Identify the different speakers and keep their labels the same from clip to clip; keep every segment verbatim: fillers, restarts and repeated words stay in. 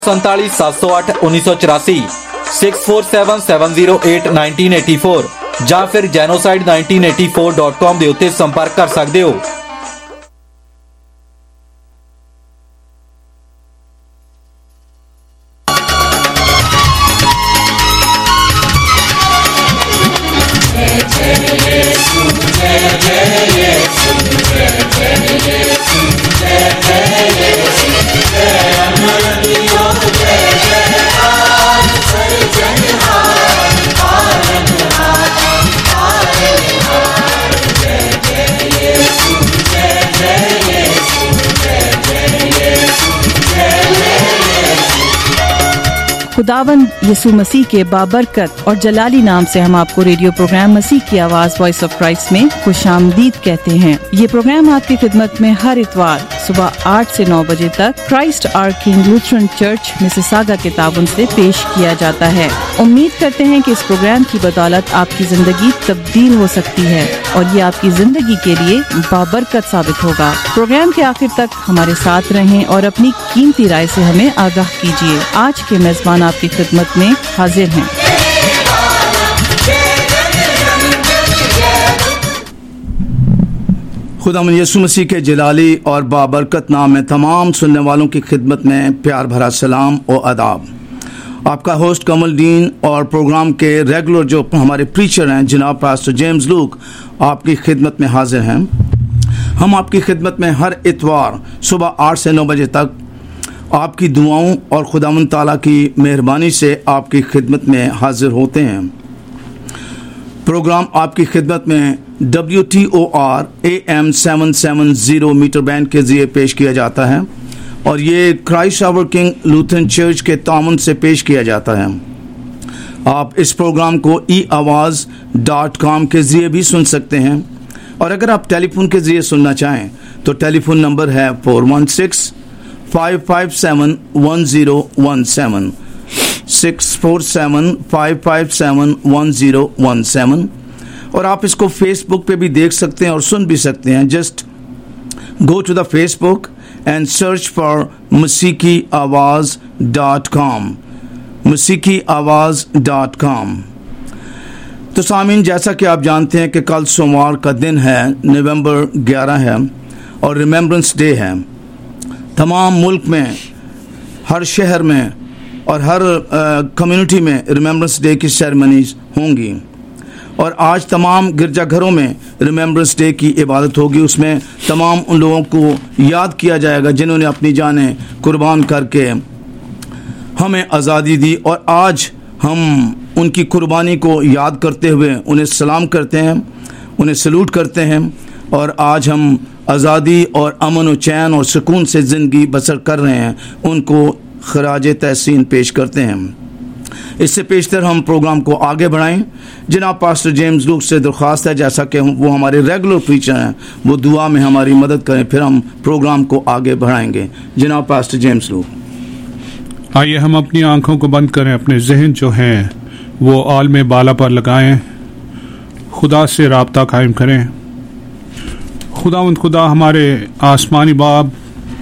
Speaker 1: सैंतालीस सात सौ आठ उन्नीस सौ चौरासी six four seven seven zero eight nineteen eighty four ਜਾਂ ਫਿਰ genocide nineteen eighty-four dot com ਦੇ ਉੱਤੇ ਸੰਪਰਕ ਕਰ ਸਕਦੇ ਹੋ।
Speaker 2: खुदावंद यीशु मसीह के बाबरकत और जलाली नाम से हम आपको रेडियो प्रोग्राम मसीह की आवाज वॉइस ऑफ क्राइस्ट में खुशामदीद कहते हैं। ये प्रोग्राम आपकी खिदमत में हर इतवार सुबह आठ से नौ बजे तक Christ Our King Lutheran Church Mississauga के ताबन से पेश किया जाता है। उम्मीद करते हैं कि इस प्रोग्राम की बदौलत आपकी जिंदगी तब्दील हो सकती है और ये आपकी जिंदगी के लिए बाबरकत साबित होगा। प्रोग्राम के आखिर तक हमारे साथ रहें और अपनी कीमती राय से हमें आगाह कीजिए। आज के मेजबान आपकी खिदमत में हाजिर हैं।
Speaker 3: खुदावंद यीशु मसीह के जलाली और बाबरकत नाम में तमाम सुनने वालों की खिदमत में प्यार भरा सलाम और आदाब। आपका होस्ट कमल डीन और प्रोग्राम के रेगुलर जो हमारे प्रीचर हैं जनाब पास्टर जेम्स लूक आपकी खिदमत में हाजिर हैं। हम आपकी खिदमत में हर इतवार सुबह आठ से नौ बजे तक आपकी दुआओं और खुदावंद ताला की मेहरबानी से आपकी खिदमत में हाजिर होते हैं। प्रोग्राम आपकी खिदमत में W T O R A M seven seven zero metre band के जरिए पेश किया जाता है और ये Christ Our King Lutheran Church के तामन से पेश किया जाता है। आप इस प्रोग्राम को ई आवाज़ डॉट कॉम के जरिए भी सुन सकते हैं और अगर आप टेलीफोन के जरिए सुनना चाहें तो टेलीफोन नंबर है four one six five five seven one zero one seven six four seven five five seven one zero one seven. और आप इसको फेसबुक पे भी देख सकते हैं और सुन भी सकते हैं। Just go to the Facebook and search for Masihi Awaz dot com मसीकी Awaz dot com. तो सामीन, जैसा कि आप जानते हैं कि कल सोमवार का दिन है, नवंबर ग्यारह है और रिमेम्बरेंस डे है। तमाम मुल्क में, हर शहर में और हर कम्युनिटी में रिमेम्बरेंस डे की सेरेमनीज होंगी और आज तमाम गिरजाघरों में रिमेम्बरेंस डे की इबादत होगी। उसमें तमाम उन लोगों को याद किया जाएगा जिन्होंने अपनी जानें कुर्बान करके हमें आज़ादी दी और आज हम उनकी कुर्बानी को याद करते हुए उन्हें सलाम करते हैं, उन्हें सलूट करते हैं और आज हम आज़ादी और अमन और चैन और सुकून से ज़िंदगी बसर कर रहे हैं, उनको खराज तहसीन पेश करते हैं। इससे पेशतर हम प्रोग्राम को आगे बढ़ाएं। जनाब पास्टर जेम्स लूक से दरख्वास्त है, जैसा कि वो हमारे रेगुलर प्रीचर हैं, वो दुआ में हमारी मदद करें, फिर हम प्रोग्राम को आगे बढ़ाएंगे। जनाब पास्टर जेम्स लूक।
Speaker 4: आइए हम अपनी आंखों को बंद करें, अपने जहन जो हैं वो आलम बाला पर लगाएं, खुदा से राब्ता कायम करें। खुदावंद खुदा हमारे आसमानी बाप,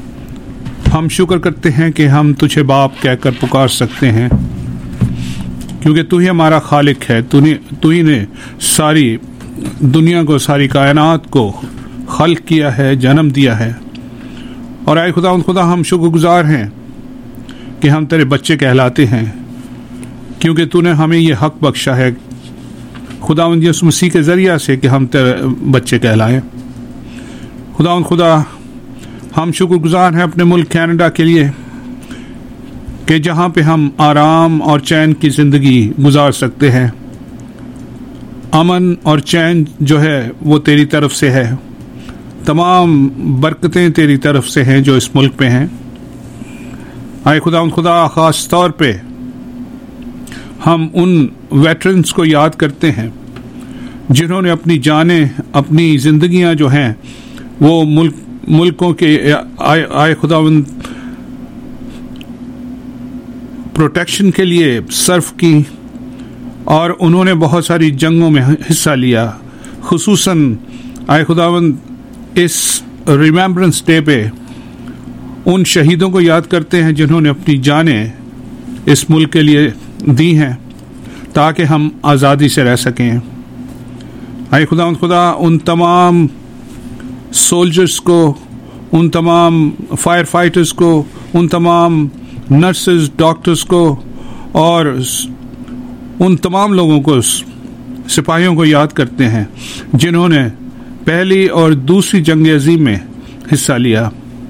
Speaker 4: हम शुक्र करते हैं कि हम तुझे बाप कहकर पुकार सकते हैं क्योंकि तू ही हमारा खालिक है। तू ने तू ही ने सारी दुनिया को, सारी कायनात को खल्क किया है, जन्म दिया है। और आए खुदावंद खुदा, हम शुक्रगुजार हैं कि हम तेरे बच्चे कहलाते हैं क्योंकि तूने हमें ये हक बख्शा है खुदावंद यीशु मसीह के ज़रिया से कि हम तेरे बच्चे कहलाएं। खुदावंद खुदा, हम शुक्रगुजार हैं अपने मुल्क कनाडा के लिए कि जहाँ पे हम आराम और चैन की ज़िंदगी गुजार सकते हैं। अमन और चैन जो है वो तेरी तरफ से है, तमाम बरकतें तेरी तरफ से हैं जो इस मुल्क पे हैं। आए खुदावंद खुदा, ख़ास तौर पे हम उन वेटरन्स को याद करते हैं जिन्होंने अपनी जानें, अपनी ज़िंदगियाँ जो हैं वो मुल्क मुल्कों के आए, आए खुदावंद प्रोटेक्शन के लिए सर्फ की और उन्होंने बहुत सारी जंगों में हिस्सा लिया। खुसूसन आए खुदावंद इस रिमेम्बरेंस डे पे ان شہیدوں کو یاد کرتے ہیں جنہوں نے اپنی جانیں اس ملک کے لیے دی ہیں تاکہ ہم آزادی سے رہ سکیں. اے خدا خدا ان تمام سولجرز کو، ان تمام فائر فائٹرز کو، ان تمام نرسز، ڈاکٹرز کو اور ان تمام لوگوں کو، سپاہیوں کو یاد کرتے ہیں جنہوں نے پہلی اور دوسری جنگ عظیم میں حصہ لیا.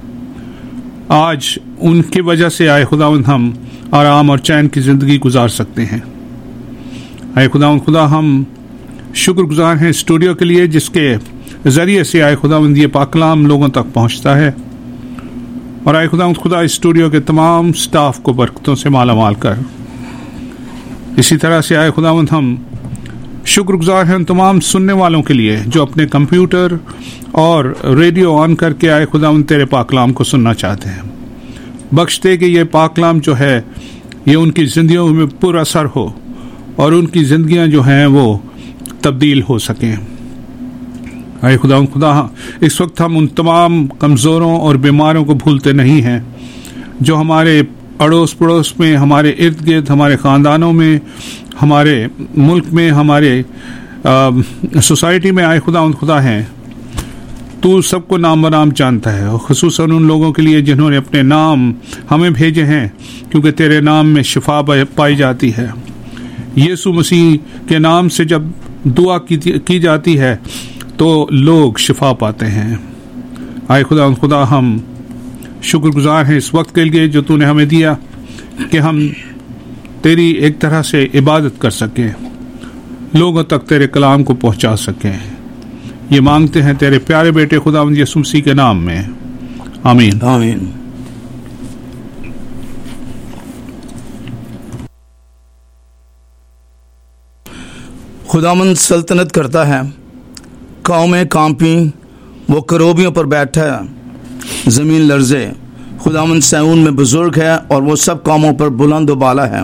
Speaker 4: آج ان کی وجہ سے آئے خداوند ہم آرام اور چین کی زندگی گزار سکتے ہیں. آئے خداوند خدا ہم شکر گزار ہیں اسٹوڈیو کے لیے جس کے ذریعے سے آئے خداوند یہ پاک کلام لوگوں تک پہنچتا ہے. اور آئے خداوند خدا اسٹوڈیو کے تمام سٹاف کو برکتوں سے مالا مال کر. اسی طرح سے آئے خداوند ہم شکر گزار ہیں ان تمام سننے والوں کے لیے جو اپنے کمپیوٹر اور ریڈیو آن کر کے آئے خداوند تیرے پاک کلام کو سننا چاہتے ہیں. بخش دے کہ یہ پاک کلام جو ہے یہ ان کی زندگیوں میں پر اثر ہو اور ان کی زندگیاں جو ہیں وہ تبدیل ہو سکیں. اے خدا خدا اس وقت ہم ان تمام کمزوروں اور بیماروں کو بھولتے نہیں ہیں جو ہمارے اڑوس پڑوس میں، ہمارے ارد گرد، ہمارے خاندانوں میں، ہمارے ملک میں، ہمارے سوسائٹی میں آئے خدا خدا ہیں. تو سب کو نام برام جانتا ہے، اور خصوصاً ان لوگوں کے لیے جنہوں نے اپنے نام ہمیں بھیجے ہیں کیونکہ تیرے نام میں شفا پائی جاتی ہے. یسوع مسیح کے نام سے جب دعا کی جاتی ہے تو لوگ شفا پاتے ہیں. آئے خدا خدا ہم شکر گزار ہیں اس وقت کے لیے جو تو نے ہمیں دیا کہ ہم تیری ایک طرح سے عبادت کر سکیں، لوگوں تک تیرے کلام کو پہنچا سکیں. یہ مانگتے ہیں تیرے پیارے بیٹے خداوند یسوع مسیح کے نام میں، آمین
Speaker 3: آمین. خداوند سلطنت کرتا ہے، قومیں کانپیں، وہ کروبیوں پر بیٹھا ہے، زمین لرزے. خداوند سیون میں بزرگ ہے اور وہ سب قوموں پر بلند و بالا ہے.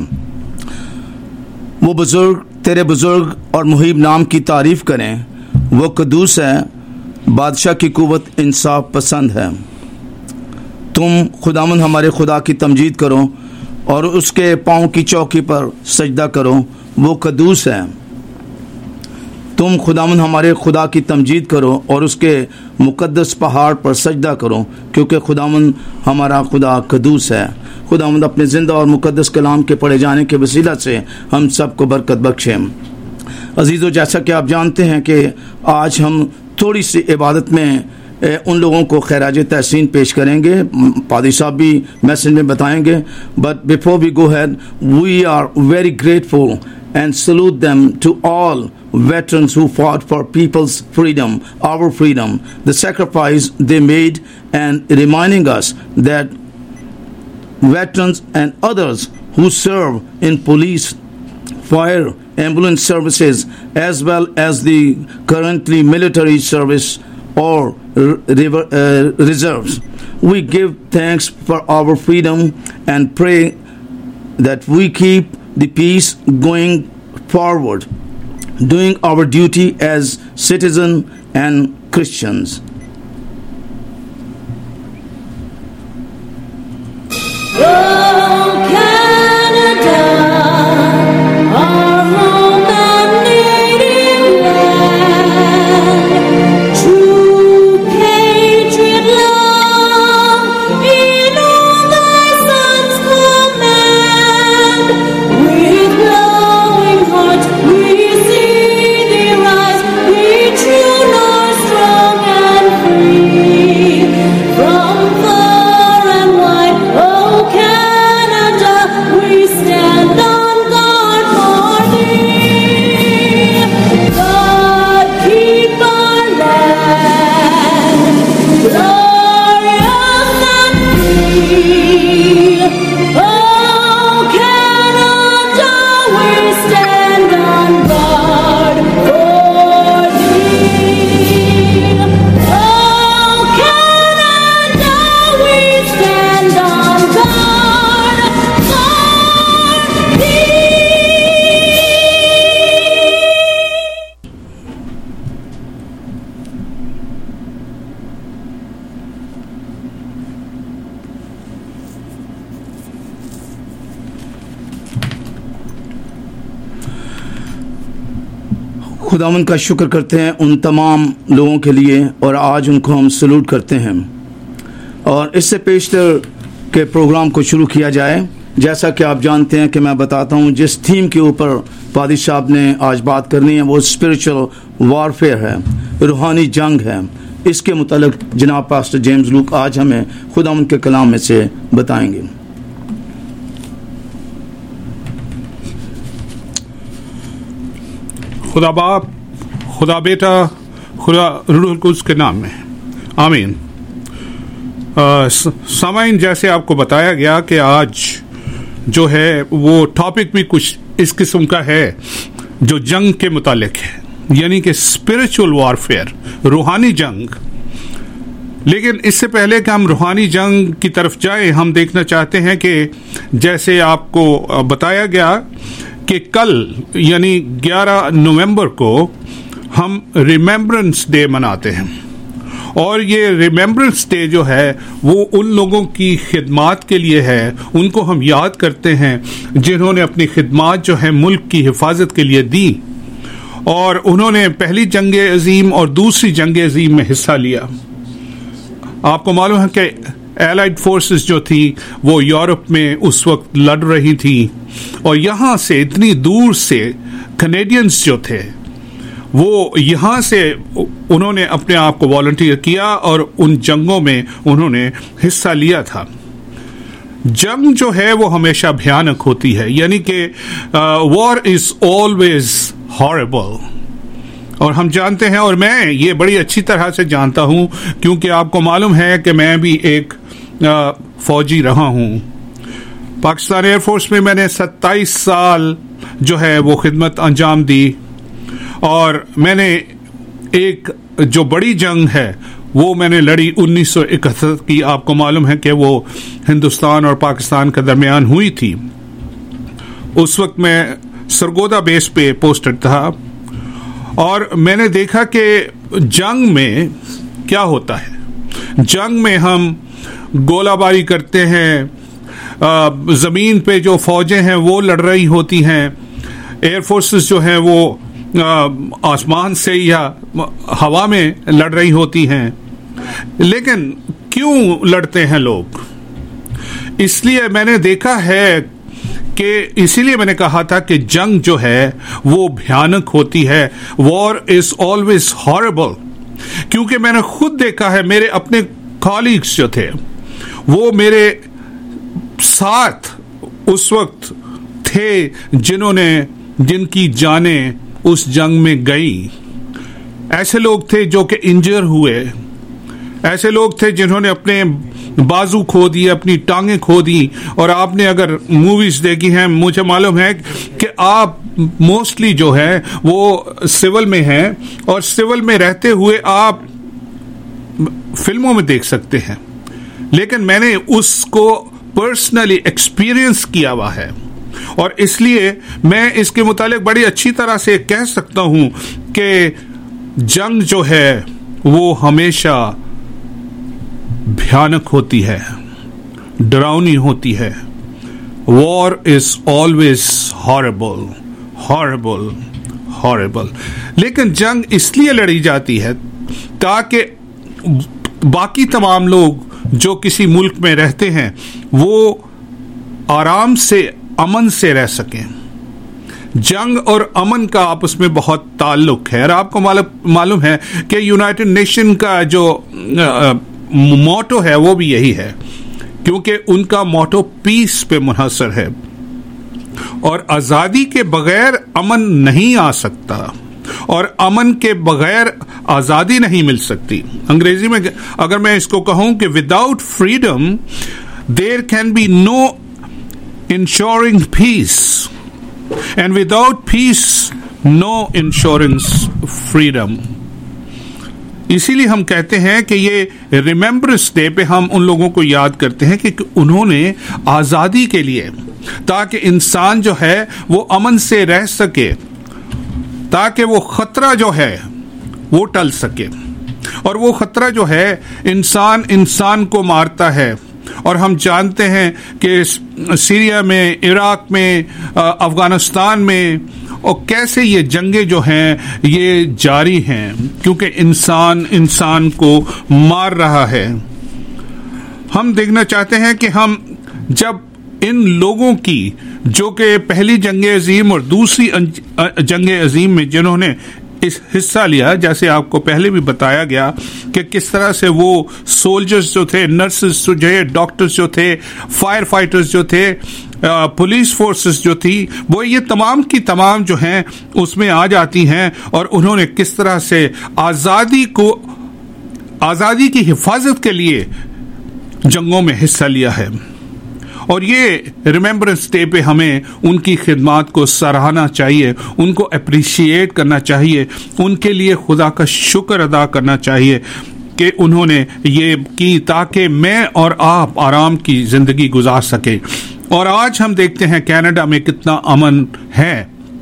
Speaker 3: وہ بزرگ تیرے بزرگ اور محیب نام کی تعریف کریں. وہ قدوس ہے، بادشاہ کی قوت انصاف پسند ہے. تم خداوند ہمارے خدا کی تمجید کرو اور اس کے پاؤں کی چوکی پر سجدہ کرو، وہ قدوس ہے. تم خداوند ہمارے خدا کی تمجید کرو اور اس کے مقدس پہاڑ پر سجدہ کرو، کیونکہ خداوند ہمارا خدا قدوس ہے. خداوند اپنے زندہ اور مقدس کلام کے پڑھے جانے کے وسیلہ سے ہم سب کو برکت بخشے. عزیزو، جیسا کہ آپ جانتے ہیں کہ آج ہم تھوڑی سی عبادت میں ان لوگوں کو خراج تحسین پیش کریں گے. پادری صاحب بھی میسج میں بتائیں گے. But before we go ahead, we are very grateful and salute them to all veterans who fought for people's freedom, our freedom, the sacrifice they made, and reminding us that veterans and others who serve in police, fire, ambulance services, as well as the currently military service or river, uh, reserves. We give thanks for our freedom and pray that we keep the peace going forward, doing our duty as citizens and Christians.
Speaker 5: We see thee rise, we true north strong and
Speaker 3: خداوند کا شکر کرتے ہیں ان تمام لوگوں کے لیے، اور آج ان کو ہم سلوٹ کرتے ہیں۔ اور اس سے پیشتر کے پروگرام کو شروع کیا جائے، جیسا کہ آپ جانتے ہیں کہ میں بتاتا ہوں جس تھیم کے اوپر پادری صاحب نے آج بات کرنی ہے وہ اسپرچل وارفیئر ہے، روحانی جنگ ہے۔ اس کے متعلق جناب پاسٹر جیمز لوک آج ہمیں خداوند کے کلام میں سے بتائیں گے۔
Speaker 4: خدا باپ، خدا بیٹا، خدا روح القدس کے نام میں آمین۔ سامعین، جیسے آپ کو بتایا گیا کہ آج جو ہے وہ ٹاپک بھی کچھ اس قسم کا ہے جو جنگ کے متعلق ہے، یعنی کہ اسپرچل وارفیئر، روحانی جنگ۔ لیکن اس سے پہلے کہ ہم روحانی جنگ کی طرف جائیں، ہم دیکھنا چاہتے ہیں کہ جیسے آپ کو بتایا گیا کہ کل یعنی گیارہ نومبر کو ہم ریممبرنس ڈے مناتے ہیں، اور یہ ریممبرنس ڈے جو ہے وہ ان لوگوں کی خدمات کے لیے ہے، ان کو ہم یاد کرتے ہیں جنہوں نے اپنی خدمات جو ہے ملک کی حفاظت کے لیے دی، اور انہوں نے پہلی جنگ عظیم اور دوسری جنگ عظیم میں حصہ لیا۔ آپ کو معلوم ہے کہ ایلائڈ فورسز جو تھی وہ یورپ میں اس وقت لڑ رہی تھی، اور یہاں سے اتنی دور سے کینیڈینز جو تھے وہ یہاں سے انہوں نے اپنے آپ کو والنٹیئر کیا اور ان جنگوں میں انہوں نے حصہ لیا تھا۔ جنگ جو ہے وہ ہمیشہ بھیانک ہوتی ہے، یعنی کہ وار از آلویز ہاربل، اور ہم جانتے ہیں، اور میں یہ بڑی اچھی طرح سے جانتا ہوں کیونکہ آپ کو معلوم ہے کہ میں بھی ایک فوجی رہا ہوں۔ پاکستان ایئر فورس میں میں نے ستائیس سال جو ہے وہ خدمت انجام دی، اور میں نے ایک جو بڑی جنگ ہے وہ میں نے لڑی انیس سو اکہتر کی۔ آپ کو معلوم ہے کہ وہ ہندوستان اور پاکستان کے درمیان ہوئی تھی۔ اس وقت میں سرگودا بیس پہ پوسٹڈ تھا، اور میں نے دیکھا کہ جنگ میں کیا ہوتا ہے۔ جنگ میں ہم گولہ باری کرتے ہیں، زمین پہ جو فوجیں ہیں وہ لڑ رہی ہوتی ہیں، ایئر فورسز جو ہیں وہ آسمان سے یا ہوا میں لڑ رہی ہوتی ہیں۔ لیکن کیوں لڑتے ہیں لوگ؟ اس لیے میں نے دیکھا ہے کہ اسی لیے میں نے کہا تھا کہ جنگ جو ہے وہ بھیانک ہوتی ہے، وار از آلویز ہاربل، کیونکہ میں نے خود دیکھا ہے، میرے اپنے کالیگز جو تھے وہ میرے ساتھ اس وقت تھے جنہوں نے جن کی جانیں اس جنگ میں گئی۔ ایسے لوگ تھے جو کہ انجر ہوئے، ایسے لوگ تھے جنہوں نے اپنے بازو کھو دیے، اپنی ٹانگیں کھو دی، اور آپ نے اگر موویز دیکھی ہیں، مجھے معلوم ہے کہ آپ موسٹلی جو ہے وہ سول میں ہیں، اور سول میں رہتے ہوئے آپ فلموں میں دیکھ سکتے ہیں، لیکن میں نے اس کو پرسنلی ایکسپیرئنس کیا ہوا ہے، اور اس لیے میں اس کے متعلق بڑی اچھی طرح سے کہہ سکتا ہوں کہ جنگ جو ہے وہ ہمیشہ بھیانک ہوتی ہے، ڈراؤنی ہوتی ہے۔ War is always horrible, horrible, horrible. لیکن جنگ اس لیے لڑی جاتی ہے تاکہ باقی تمام لوگ جو کسی ملک میں رہتے ہیں وہ آرام سے، امن سے رہ سکیں۔ جنگ اور امن کا آپس میں بہت تعلق ہے، اور آپ کو معلوم ہے کہ یونائٹڈ نیشن کا جو موٹو ہے وہ بھی یہی ہے، کیونکہ ان کا موٹو پیس پہ منحصر ہے، اور آزادی کے بغیر امن نہیں آ سکتا، اور امن کے بغیر آزادی نہیں مل سکتی۔ انگریزی میں اگر میں اس کو کہوں کہ without freedom there can be no ensuring peace, and without peace no insurance freedom۔ اسی لیے ہم کہتے ہیں کہ یہ ریممبرنس ڈے پہ ہم ان لوگوں کو یاد کرتے ہیں کہ انہوں نے آزادی کے لیے، تاکہ انسان جو ہے وہ امن سے رہ سکے، تاکہ وہ خطرہ جو ہے وہ ٹل سکے، اور وہ خطرہ جو ہے انسان انسان کو مارتا ہے، اور ہم جانتے ہیں کہ سیریا میں، عراق میں، افغانستان میں اور کیسے یہ جنگیں جو ہیں یہ جاری ہیں، کیونکہ انسان انسان کو مار رہا ہے۔ ہم دیکھنا چاہتے ہیں کہ ہم جب ان لوگوں کی جو کہ پہلی جنگ عظیم اور دوسری جنگ عظیم میں جنہوں نے اس حصہ لیا، جیسے آپ کو پہلے بھی بتایا گیا کہ کس طرح سے وہ سولجرز جو تھے، نرسز جو تھے، ڈاکٹرز جو تھے، فائر فائٹرز جو تھے، پولیس فورسز جو تھی، وہ یہ تمام کی تمام جو ہیں اس میں آ جاتی ہیں، اور انہوں نے کس طرح سے آزادی کو آزادی کی حفاظت کے لیے جنگوں میں حصہ لیا ہے۔ اور یہ ریممبرنس ڈے پہ ہمیں ان کی خدمات کو سراہنا چاہیے، ان کو اپریشیٹ کرنا چاہیے، ان کے لیے خدا کا شکر ادا کرنا چاہیے کہ انہوں نے یہ کی تاکہ میں اور آپ آرام کی زندگی گزار سکیں۔ اور آج ہم دیکھتے ہیں کینیڈا میں کتنا امن ہے۔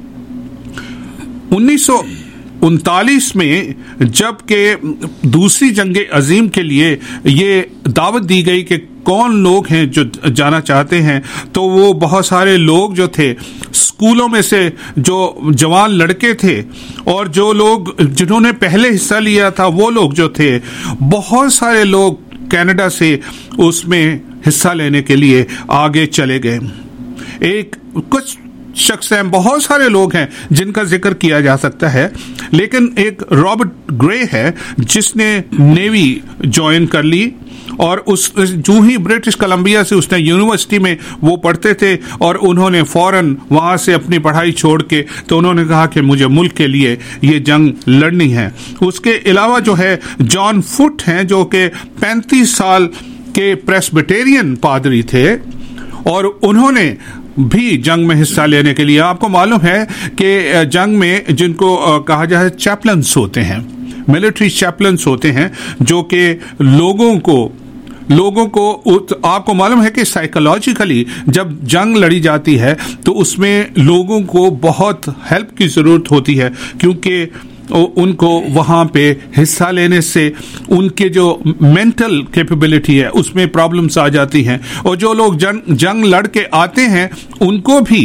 Speaker 4: انیس سو انتالیس میں جب کہ دوسری جنگ عظیم کے لیے یہ دعوت دی گئی کہ کون لوگ ہیں جو جانا چاہتے ہیں، تو وہ بہت سارے لوگ جو تھے اسکولوں میں سے، جو جوان لڑکے تھے اور جو لوگ جنہوں نے پہلے حصہ لیا تھا، وہ لوگ جو تھے، بہت سارے لوگ کینیڈا سے اس میں حصہ لینے کے لیے آگے چلے گئے۔ ایک کچھ شخص ہیں، بہت سارے لوگ ہیں جن کا ذکر کیا جا سکتا ہے، لیکن ایک رابرٹ گرے ہے جس نے نیوی جوائن کر لی، اور اس جو ہی برٹش کولمبیا سے اس نے یونیورسٹی میں وہ پڑھتے تھے، اور انہوں نے فوراً وہاں سے اپنی پڑھائی چھوڑ کے تو انہوں نے کہا کہ مجھے ملک کے لیے یہ جنگ لڑنی ہے۔ اس کے علاوہ جو ہے جان فٹ ہیں جو کہ پینتیس سال کے پریسبیٹیرین پادری تھے، اور انہوں نے بھی جنگ میں حصہ لینے کے لیے، آپ کو معلوم ہے کہ جنگ میں جن کو کہا جائے چیپلنس ہوتے ہیں، ملٹری چیپلنس ہوتے ہیں، جو کہ لوگوں کو لوگوں کو آپ کو معلوم ہے کہ سائیکولوجیکلی جب جنگ لڑی جاتی ہے تو اس میں لوگوں کو بہت ہیلپ کی ضرورت ہوتی ہے، کیونکہ ان کو وہاں پہ حصہ لینے سے ان کے جو مینٹل کیپیبلٹی ہے اس میں پرابلمس آ جاتی ہیں، اور جو لوگ جنگ جنگ لڑ کے آتے ہیں ان کو بھی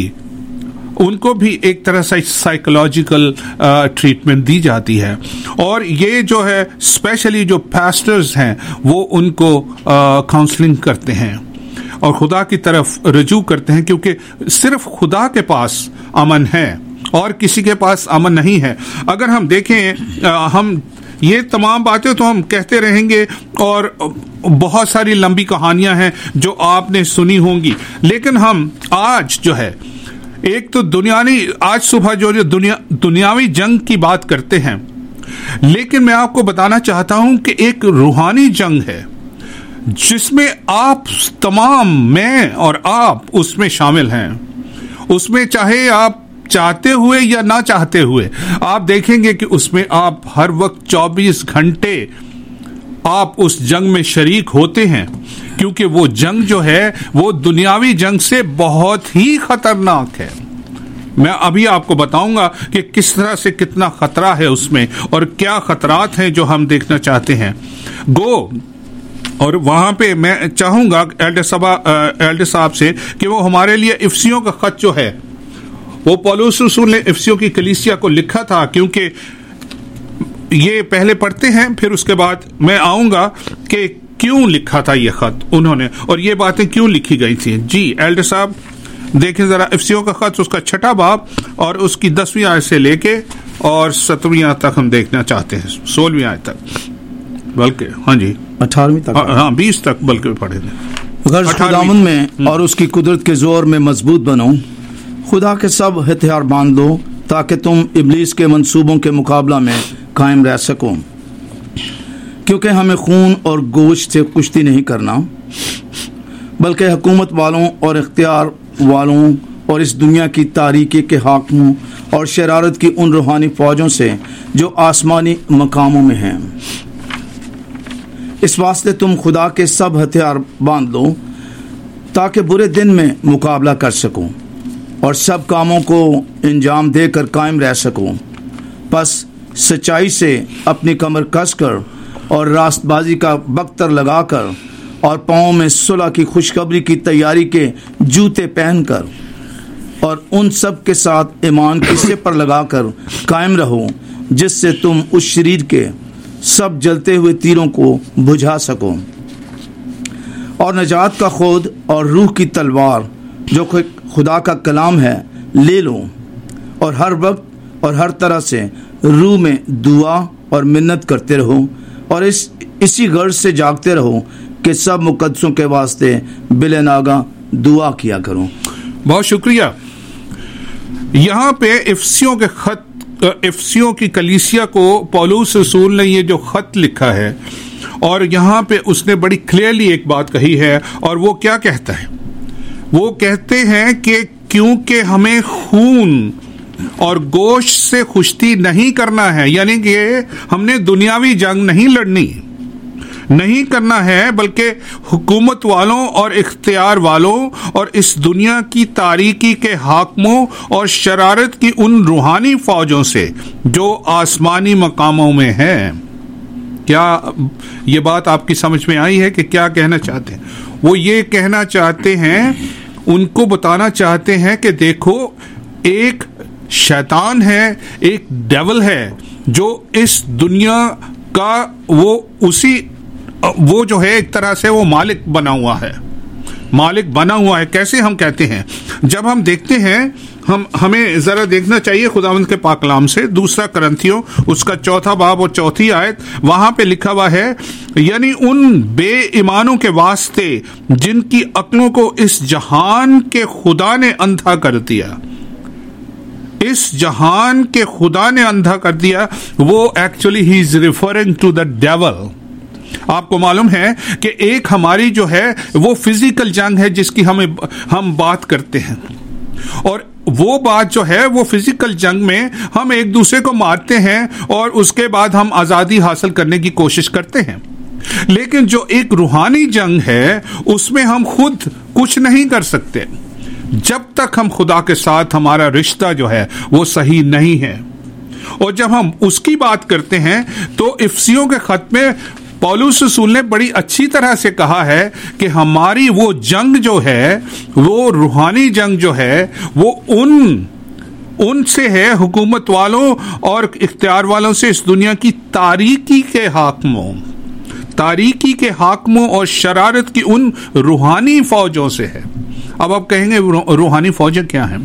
Speaker 4: ان کو بھی ایک طرح سے سائیکولوجیکل ٹریٹمنٹ دی جاتی ہے، اور یہ جو ہے اسپیشلی جو پاسٹرز ہیں وہ ان کو کاؤنسلنگ کرتے ہیں اور خدا کی طرف رجوع کرتے ہیں، کیونکہ صرف خدا کے پاس امن ہے اور کسی کے پاس امن نہیں ہے۔ اگر ہم دیکھیں، ہم یہ تمام باتیں تو ہم کہتے رہیں گے اور بہت ساری لمبی کہانیاں ہیں جو آپ نے سنی ہوں گی، لیکن ہم آج جو ہے ایک تو دنیاوی آج صبح جو دنیا دنیاوی جنگ کی بات کرتے ہیں، لیکن میں آپ کو بتانا چاہتا ہوں کہ ایک روحانی جنگ ہے جس میں آپ تمام، میں اور آپ اس میں شامل ہیں۔ اس میں چاہے آپ چاہتے ہوئے یا نہ چاہتے ہوئے، آپ دیکھیں گے کہ اس میں آپ ہر وقت چوبیس گھنٹے آپ اس جنگ میں شریک ہوتے ہیں، کیونکہ وہ جنگ جو ہے وہ دنیاوی جنگ سے بہت ہی خطرناک ہے۔ میں ابھی آپ کو بتاؤں گا کہ کس طرح سے کتنا خطرہ ہے اس میں اور کیا خطرات ہیں جو ہم دیکھنا چاہتے ہیں۔ گو اور وہاں پہ میں چاہوں گا ایلڈر صاحب ایلڈر صاحب سے کہ وہ ہمارے لیے افسیوں کا خط جو ہے وہ پولس رسول نے افسیوں کی کلیسیا کو لکھا تھا، کیونکہ یہ پہلے پڑھتے ہیں پھر اس کے بعد میں آؤں گا کہ کیوں لکھا تھا یہ خط انہوں نے اور یہ باتیں کیوں لکھی گئی تھی۔ جی ایلڈر صاحب دیکھیں ذرا افسیوں کا خط، اس کا چھٹا باب اور اس کی دسویں آیت سے لے کے اور ستویں آیت تک ہم دیکھنا چاہتے ہیں، سولہویں آیت تک، بلکہ ہاں جی
Speaker 3: اٹھارہویں تک،
Speaker 4: ہاں بیس تک بلکہ پڑھے تھے۔
Speaker 3: غرض خداوند میں اور اس کی قدرت کے زور میں مضبوط بنو، خدا کے سب ہتھیار باندھ لو تاکہ تم ابلیس کے منصوبوں کے مقابلہ میں قائم رہ سکو، کیونکہ ہمیں خون اور گوشت سے کشتی نہیں کرنا بلکہ حکومت والوں اور اختیار والوں اور اس دنیا کی تاریکی کے حاکموں اور شرارت کی ان روحانی فوجوں سے جو آسمانی مقاموں میں ہیں۔ اس واسطے تم خدا کے سب ہتھیار باندھ لو تاکہ برے دن میں مقابلہ کر سکو اور سب کاموں کو انجام دے کر قائم رہ سکو۔ پس سچائی سے اپنی کمر کس کر اور راست بازی کا بختر لگا کر اور پاؤں میں صلح کی خوشخبری کی تیاری کے جوتے پہن کر اور ان سب کے ساتھ ایمان کی سپر لگا کر قائم رہو جس سے تم اس شریر کے سب جلتے ہوئے تیروں کو بجھا سکو، اور نجات کا خود اور روح کی تلوار جو خدا کا کلام ہے لے لو، اور ہر وقت اور ہر طرح سے روح میں دعا اور منت کرتے رہو، اور اس اسی غرض سے جاگتے رہو کہ سب مقدسوں کے واسطے بلا ناگا دعا کیا کرو۔
Speaker 4: بہت شکریہ۔ یہاں پہ افسیوں کے خط، افسیوں کی کلیسیا کو پولس رسول نے یہ جو خط لکھا ہے، اور یہاں پہ اس نے بڑی کلیئرلی ایک بات کہی ہے، اور وہ کیا کہتا ہے؟ وہ کہتے ہیں کہ کیونکہ ہمیں خون اور گوشت سے کشتی نہیں کرنا ہے، یعنی کہ ہم نے دنیاوی جنگ نہیں لڑنی نہیں کرنا ہے، بلکہ حکومت والوں اور اختیار والوں اور اس دنیا کی تاریکی کے حاکموں اور شرارت کی ان روحانی فوجوں سے جو آسمانی مقاموں میں ہیں۔ کیا یہ بات آپ کی سمجھ میں آئی ہے کہ کیا کہنا چاہتے ہیں؟ وہ یہ کہنا چاہتے ہیں، ان کو بتانا چاہتے ہیں کہ دیکھو، ایک شیطان ہے، ایک ڈیول ہے جو اس دنیا کا وہ اسی وہ جو ہے ایک طرح سے وہ مالک بنا ہوا ہے مالک بنا ہوا ہے کیسے ہم کہتے ہیں؟ جب ہم دیکھتے ہیں، ہم ہمیں ذرا دیکھنا چاہیے خداوند کے پاک کلام سے، دوسرا کرنتھیوں اس کا چوتھا باب اور چوتھی آیت، وہاں پہ لکھا ہوا ہے، یعنی ان بے ایمانوں کے واسطے جن کی عقلوں کو اس جہان کے خدا نے اندھا کر دیا، اس جہان کے خدا نے اندھا کر دیا، وہ actually he is referring to the devil. آپ کو معلوم ہے کہ ایک ہماری جو ہے وہ فزیکل جنگ ہے جس کی ہمیں ہم بات کرتے ہیں، اور وہ بات جو ہے وہ فزیکل جنگ میں ہم ایک دوسرے کو مارتے ہیں اور اس کے بعد ہم آزادی حاصل کرنے کی کوشش کرتے ہیں، لیکن جو ایک روحانی جنگ ہے اس میں ہم خود کچھ نہیں کر سکتے جب تک ہم خدا کے ساتھ ہمارا رشتہ جو ہے وہ صحیح نہیں ہے۔ اور جب ہم اس کی بات کرتے ہیں تو افسیوں کے خط میں پولس رسول نے بڑی اچھی طرح سے کہا ہے کہ ہماری وہ جنگ جو ہے، وہ روحانی جنگ جو ہے، وہ ان ان سے ہے، حکومت والوں اور اختیار والوں سے، اس دنیا کی تاریکی کے حاکموں تاریکی کے حاکموں اور شرارت کی ان روحانی فوجوں سے ہے۔ اب آپ کہیں گے روحانی فوجیں کیا ہیں؟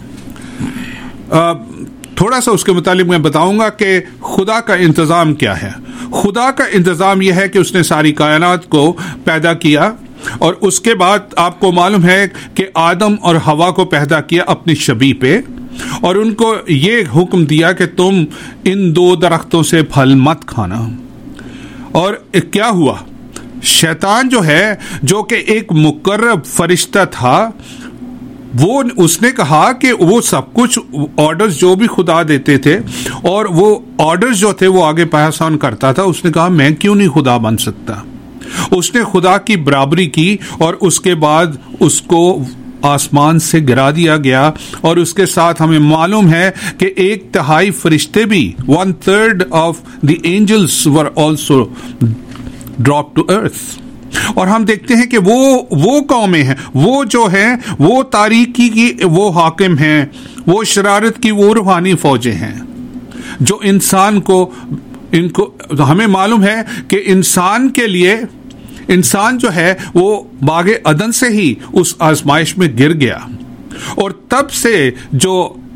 Speaker 4: تھوڑا سا اس کے متعلق میں بتاؤں گا کہ خدا کا انتظام کیا ہے۔ خدا کا انتظام یہ ہے کہ اس نے ساری کائنات کو پیدا کیا، اور اس کے بعد آپ کو معلوم ہے کہ آدم اور حوا کو پیدا کیا اپنی شبیہ پہ، اور ان کو یہ حکم دیا کہ تم ان دو درختوں سے پھل مت کھانا۔ اور کیا ہوا؟ شیطان جو ہے، جو کہ ایک مقرب فرشتہ تھا، وہ اس نے کہا کہ وہ سب کچھ آرڈرز جو بھی خدا دیتے تھے، اور وہ آرڈرز جو تھے وہ آگے پاس آن کرتا تھا۔ اس نے کہا میں کیوں نہیں خدا بن سکتا؟ اس نے خدا کی برابری کی، اور اس کے بعد اس کو آسمان سے گرا دیا گیا، اور اس کے ساتھ ہمیں معلوم ہے کہ ایک تہائی فرشتے بھی، one third of the angels were also drop to earth. اور ہم دیکھتے ہیں کہ وہ وہ قومیں ہیں، وہ جو ہیں وہ تاریکی کی وہ حاکم ہیں، وہ شرارت کی وہ روحانی فوجیں ہیں جو انسان کو ان کو ہمیں معلوم ہے کہ انسان کے لیے انسان جو ہے وہ باغ عدن سے ہی اس آزمائش میں گر گیا، اور تب سے جو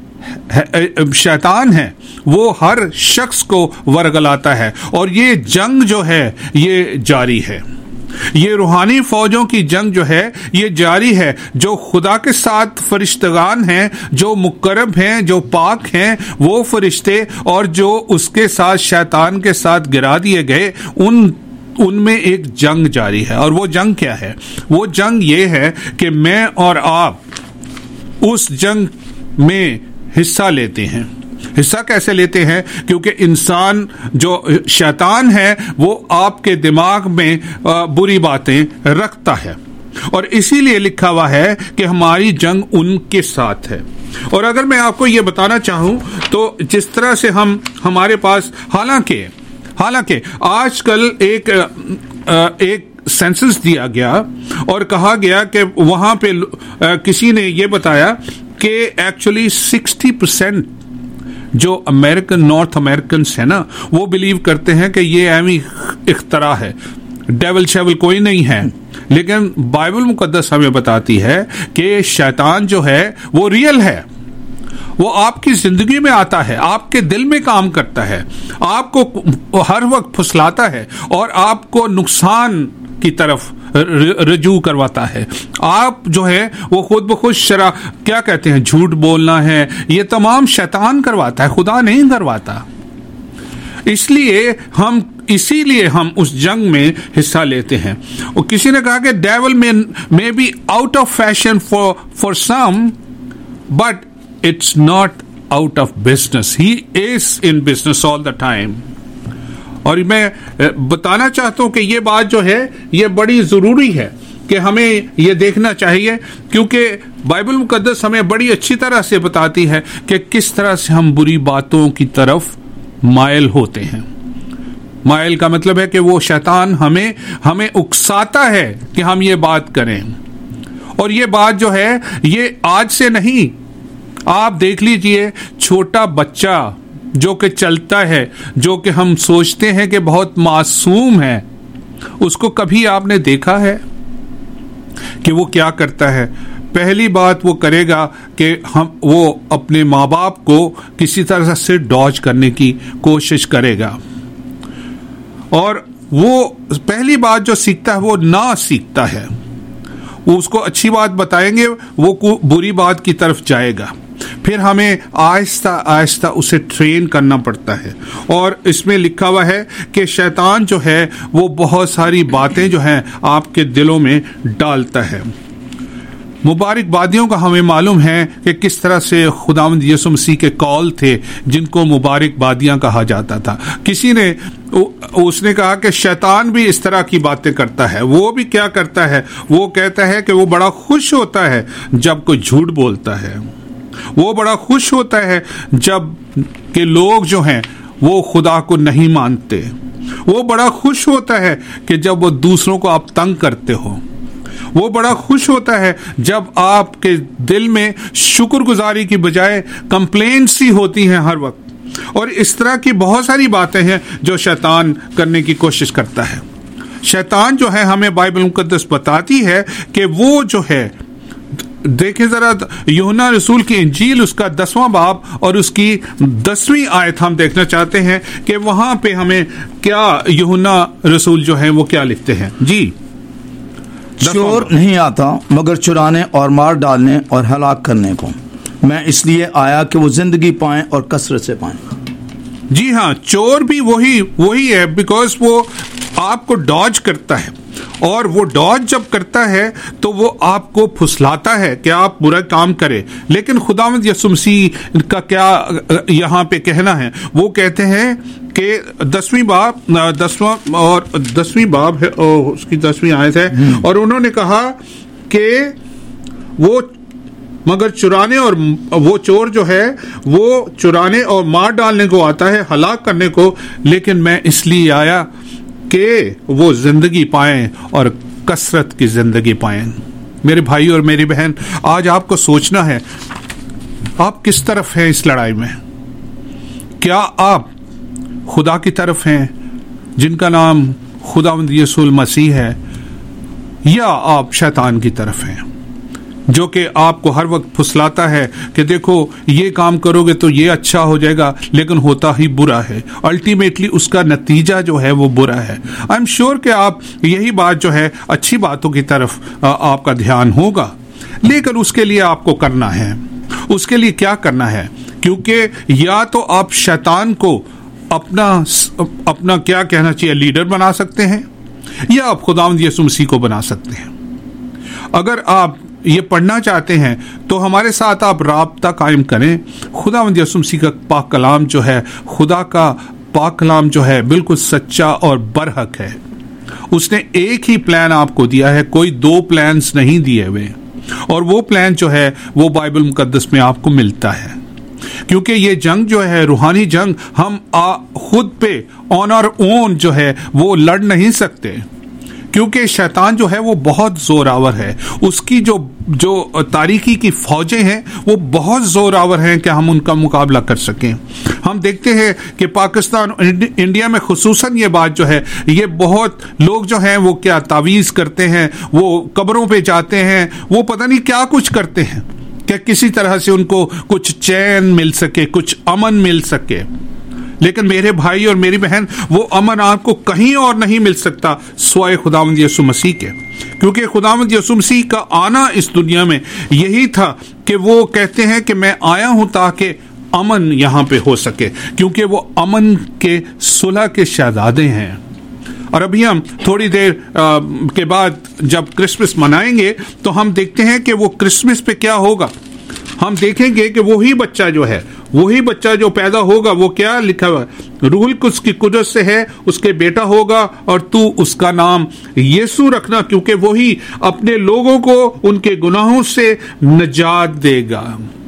Speaker 4: شیطان ہے وہ ہر شخص کو ورگلاتا ہے، اور یہ جنگ جو ہے یہ جاری ہے۔ یہ روحانی فوجوں کی جنگ جو ہے یہ جاری ہے، جو خدا کے ساتھ فرشتگان ہیں، جو مقرب ہیں، جو پاک ہیں، وہ فرشتے، اور جو اس کے ساتھ شیطان کے ساتھ گرا دیے گئے، ان ان میں ایک جنگ جاری ہے۔ اور وہ جنگ کیا ہے؟ وہ جنگ یہ ہے کہ میں اور آپ اس جنگ میں حصہ لیتے ہیں۔ حصہ کیسے لیتے ہیں؟ کیونکہ انسان جو شیطان ہے وہ آپ کے دماغ میں بری باتیں رکھتا ہے، اور اسی لیے لکھا ہوا ہے کہ ہماری جنگ ان کے ساتھ ہے۔ اور اگر میں آپ کو یہ بتانا چاہوں تو جس طرح سے ہم ہمارے پاس حالانکہ حالانکہ آج کل ایک ایک سینسس دیا گیا اور کہا گیا کہ وہاں پہ کسی نے یہ بتایا کہ ایکچولی سکسٹی پرسینٹ جو امریکن نارتھ امریکنس ہیں نا وہ بلیو کرتے ہیں کہ یہ ایویں اختراع ہے, ڈیول شیول کوئی نہیں ہے. لیکن بائبل مقدس ہمیں بتاتی ہے کہ شیطان جو ہے وہ ریئل ہے, وہ آپ کی زندگی میں آتا ہے, آپ کے دل میں کام کرتا ہے, آپ کو ہر وقت پھسلاتا ہے اور آپ کو نقصان کی طرف رجوع کرواتا ہے. آپ جو ہے وہ خود بخود شرع کیا کہتے ہیں جھوٹ بولنا ہے, یہ تمام شیطان کرواتا ہے, خدا نہیں کرواتا. اس لیے ہم اسی لیے ہم اس جنگ میں حصہ لیتے ہیں. اور کسی نے کہا کہ devil may be out of fashion for for some but it's not out of business, he is in business all the time. اور میں بتانا چاہتا ہوں کہ یہ بات جو ہے یہ بڑی ضروری ہے کہ ہمیں یہ دیکھنا چاہیے, کیونکہ بائبل مقدس ہمیں بڑی اچھی طرح سے بتاتی ہے کہ کس طرح سے ہم بری باتوں کی طرف مائل ہوتے ہیں. مائل کا مطلب ہے کہ وہ شیطان ہمیں ہمیں اکساتا ہے کہ ہم یہ بات کریں. اور یہ بات جو ہے یہ آج سے نہیں, آپ دیکھ لیجئے چھوٹا بچہ جو کہ چلتا ہے, جو کہ ہم سوچتے ہیں کہ بہت معصوم ہے, اس کو کبھی آپ نے دیکھا ہے کہ وہ کیا کرتا ہے؟ پہلی بات وہ کرے گا کہ ہم وہ اپنے ماں باپ کو کسی طرح سے ڈاج کرنے کی کوشش کرے گا, اور وہ پہلی بات جو سیکھتا ہے وہ نہ سیکھتا ہے. وہ اس کو اچھی بات بتائیں گے وہ بری بات کی طرف جائے گا. پھر ہمیں آہستہ آہستہ اسے ٹرین کرنا پڑتا ہے. اور اس میں لکھا ہوا ہے کہ شیطان جو ہے وہ بہت ساری باتیں جو ہیں آپ کے دلوں میں ڈالتا ہے. مبارک بادیوں کا ہمیں معلوم ہے کہ کس طرح سے خداوند یسوع مسیح کے کال تھے جن کو مبارک بادیاں کہا جاتا تھا. کسی نے اس نے کہا کہ شیطان بھی اس طرح کی باتیں کرتا ہے. وہ بھی کیا کرتا ہے؟ وہ کہتا ہے کہ وہ بڑا خوش ہوتا ہے جب کوئی جھوٹ بولتا ہے. وہ بڑا خوش ہوتا ہے جب کہ لوگ جو ہیں وہ خدا کو نہیں مانتے. وہ بڑا خوش ہوتا ہے کہ جب وہ دوسروں کو آپ تنگ کرتے ہو. وہ بڑا خوش ہوتا ہے جب آپ کے دل میں شکر گزاری کی بجائے کمپلینٹس ہی ہوتی ہیں ہر وقت. اور اس طرح کی بہت ساری باتیں ہیں جو شیطان کرنے کی کوشش کرتا ہے. شیطان جو ہے ہمیں بائبل مقدس بتاتی ہے کہ وہ جو ہے, دیکھیں ذرا یوحنا رسول کی انجیل اس کا دسواں باب اور اس کی دسویں آیت ہم دیکھنا چاہتے ہیں کہ وہاں پہ ہمیں کیا یوحنا رسول جو ہے وہ کیا لکھتے ہیں. جی,
Speaker 3: چور نہیں آتا مگر چرانے اور مار ڈالنے اور ہلاک کرنے کو, میں اس لیے آیا کہ وہ زندگی پائیں اور کثرت سے پائیں.
Speaker 4: جی ہاں, چور بھی وہی وہی ہے, بیکاز وہ آپ کو ڈاج کرتا ہے, اور وہ ڈاج جب کرتا ہے تو وہ آپ کو پھسلاتا ہے کہ آپ برا کام کرے. لیکن خداوند یسوع مسیح کا کیا یہاں پہ کہنا ہے؟ وہ کہتے ہیں کہ دسویں باب دسواں اور دسویں باب ہے, اس کی دسویں آیت ہے, اور انہوں نے کہا کہ وہ مگر چرانے اور وہ چور جو ہے وہ چرانے اور مار ڈالنے کو آتا ہے, ہلاک کرنے کو, لیکن میں اس لیے آیا کہ وہ زندگی پائیں اور کثرت کی زندگی پائیں. میرے بھائی اور میری بہن, آج آپ کو سوچنا ہے آپ کس طرف ہیں اس لڑائی میں. کیا آپ خدا کی طرف ہیں جن کا نام خداوند یسوع مسیح ہے, یا آپ شیطان کی طرف ہیں جو کہ آپ کو ہر وقت پھسلاتا ہے کہ دیکھو یہ کام کرو گے تو یہ اچھا ہو جائے گا, لیکن ہوتا ہی برا ہے, الٹیمیٹلی اس کا نتیجہ جو ہے وہ برا ہے. آئی ایم شیور کہ آپ یہی بات جو ہے اچھی باتوں کی طرف آپ کا دھیان ہوگا, لیکن اس کے لیے آپ کو کرنا ہے. اس کے لیے کیا کرنا ہے؟ کیونکہ یا تو آپ شیطان کو اپنا اپنا کیا کہنا چاہیے لیڈر بنا سکتے ہیں, یا آپ خداوند یسوع مسیح کو بنا سکتے ہیں. اگر آپ یہ پڑھنا چاہتے ہیں تو ہمارے ساتھ آپ رابطہ قائم کریں. خداوند یسوع مسیح کا پاک کلام جو ہے, خدا کا پاک کلام جو ہے بالکل سچا اور برحق ہے. اس نے ایک ہی پلان آپ کو دیا ہے, کوئی دو پلانز نہیں دیے ہوئے, اور وہ پلان جو ہے وہ بائبل مقدس میں آپ کو ملتا ہے. کیونکہ یہ جنگ جو ہے روحانی جنگ, ہم خود پہ آن اور اون جو ہے وہ لڑ نہیں سکتے, کیونکہ شیطان جو ہے وہ بہت زور آور ہے، اس کی جو جو تاریکی کی فوجیں ہیں وہ بہت زور آور ہیں کہ ہم ان کا مقابلہ کر سکیں۔ ہم دیکھتے ہیں کہ پاکستان انڈیا میں خصوصاً یہ بات جو ہے، یہ بہت لوگ جو ہیں وہ کیا تعویذ کرتے ہیں، وہ قبروں پہ جاتے ہیں، وہ پتہ نہیں کیا کچھ کرتے ہیں کہ کسی طرح سے ان کو کچھ چین مل سکے، کچھ امن مل سکے۔ لیکن میرے بھائی اور میری بہن، وہ امن آپ کو کہیں اور نہیں مل سکتا سوائے خداوند یسوع مسیح کے، کیونکہ خداوند یسوع مسیح کا آنا اس دنیا میں یہی تھا کہ وہ کہتے ہیں کہ میں آیا ہوں تاکہ امن یہاں پہ ہو سکے، کیونکہ وہ امن کے صلح کے شہزادے ہیں۔ اور ابھی ہم تھوڑی دیر کے بعد جب کرسمس منائیں گے تو ہم دیکھتے ہیں کہ وہ کرسمس پہ کیا ہوگا۔ ہم دیکھیں گے کہ وہی بچہ جو ہے، وہی بچہ جو پیدا ہوگا، وہ کیا لکھا ہوا ہے، روح القدس کی قدرت سے ہے، اس کے بیٹا ہوگا اور تو اس کا نام یسوع رکھنا، کیونکہ وہی اپنے لوگوں کو ان کے گناہوں سے نجات دے گا۔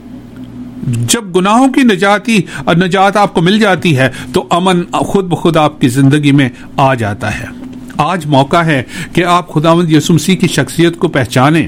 Speaker 4: جب گناہوں کی نجاتی اور نجات آپ کو مل جاتی ہے تو امن خود بخود آپ کی زندگی میں آ جاتا ہے۔ آج موقع ہے کہ آپ خداوند یسوع مسیح کی شخصیت کو پہچانیں،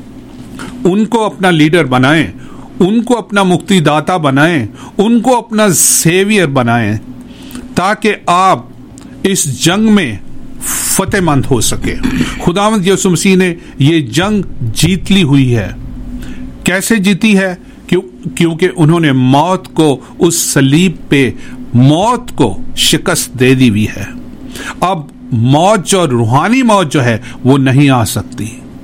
Speaker 4: ان کو اپنا لیڈر بنائیں، ان کو اپنا مکتی داتا بنائیں، ان کو اپنا سیویئر بنائیں، تاکہ آپ اس جنگ میں فتح مند ہو سکے۔ خداوند یسوع مسیح نے یہ جنگ جیت لی ہوئی ہے۔ کیسے جیتی ہے؟ کیوں کیونکہ انہوں نے موت کو، اس صلیب پہ موت کو شکست دے دی ہوئی ہے۔ اب موت جو روحانی موت جو ہے وہ نہیں آ سکتی۔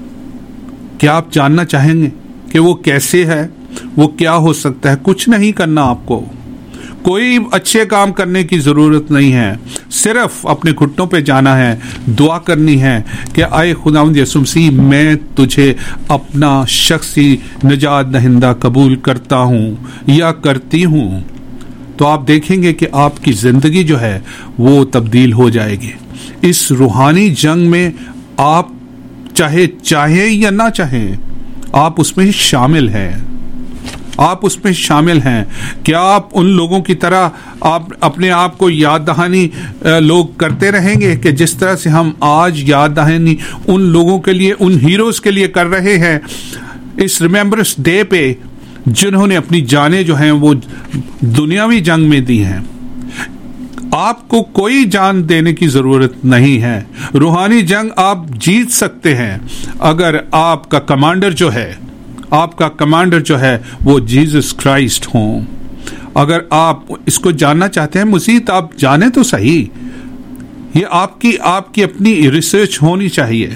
Speaker 4: کیا آپ جاننا چاہیں گے کہ وہ کیسے ہے، وہ کیا ہو سکتا ہے؟ کچھ نہیں کرنا، آپ کو کوئی اچھے کام کرنے کی ضرورت نہیں ہے، صرف اپنے گھٹنوں پہ جانا ہے، دعا کرنی ہے کہ اے خداوند یسوع مسیح، میں تجھے اپنا شخصی نجات دہندہ قبول کرتا ہوں یا کرتی ہوں، تو آپ دیکھیں گے کہ آپ کی زندگی جو ہے وہ تبدیل ہو جائے گی۔ اس روحانی جنگ میں آپ چاہے چاہیں یا نہ چاہیں، آپ اس میں شامل ہیں، آپ اس میں شامل ہیں۔ کیا آپ ان لوگوں کی طرح آپ اپنے آپ کو یاد دہانی لوگ کرتے رہیں گے کہ جس طرح سے ہم آج یاد دہانی ان لوگوں کے لیے، ان ہیروز کے لیے کر رہے ہیں اس ریممبرنس ڈے پہ، جنہوں نے اپنی جانیں جو ہیں وہ دنیاوی جنگ میں دی ہیں؟ آپ کو کوئی جان دینے کی ضرورت نہیں ہے۔ روحانی جنگ آپ جیت سکتے ہیں اگر آپ کا کمانڈر جو ہے، آپ کا کمانڈر جو ہے وہ جیسس کرائسٹ ہوں۔ اگر آپ اس کو جاننا چاہتے ہیں مزید، آپ جانیں تو صحیح، یہ آپ کی آپ کی اپنی ریسرچ ہونی چاہیے۔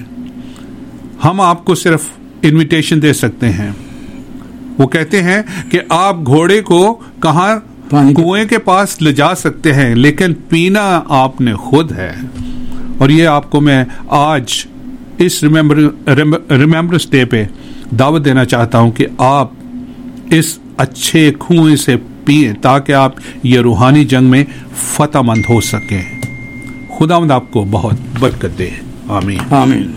Speaker 4: ہم آپ کو صرف انویٹیشن دے سکتے ہیں۔ وہ کہتے ہیں کہ آپ گھوڑے کو کہاں کنویں کے پاس لے جا سکتے ہیں، لیکن پینا آپ نے خود ہے۔ اور یہ آپ کو میں آج اس ریممبرنس ڈے پہ دعوت دینا چاہتا ہوں کہ آپ اس اچھے کنویں سے پیئیں تاکہ آپ یہ روحانی جنگ میں فتح مند ہو سکیں۔ خداوند آپ کو بہت برکت دے۔ آمین
Speaker 3: آمین۔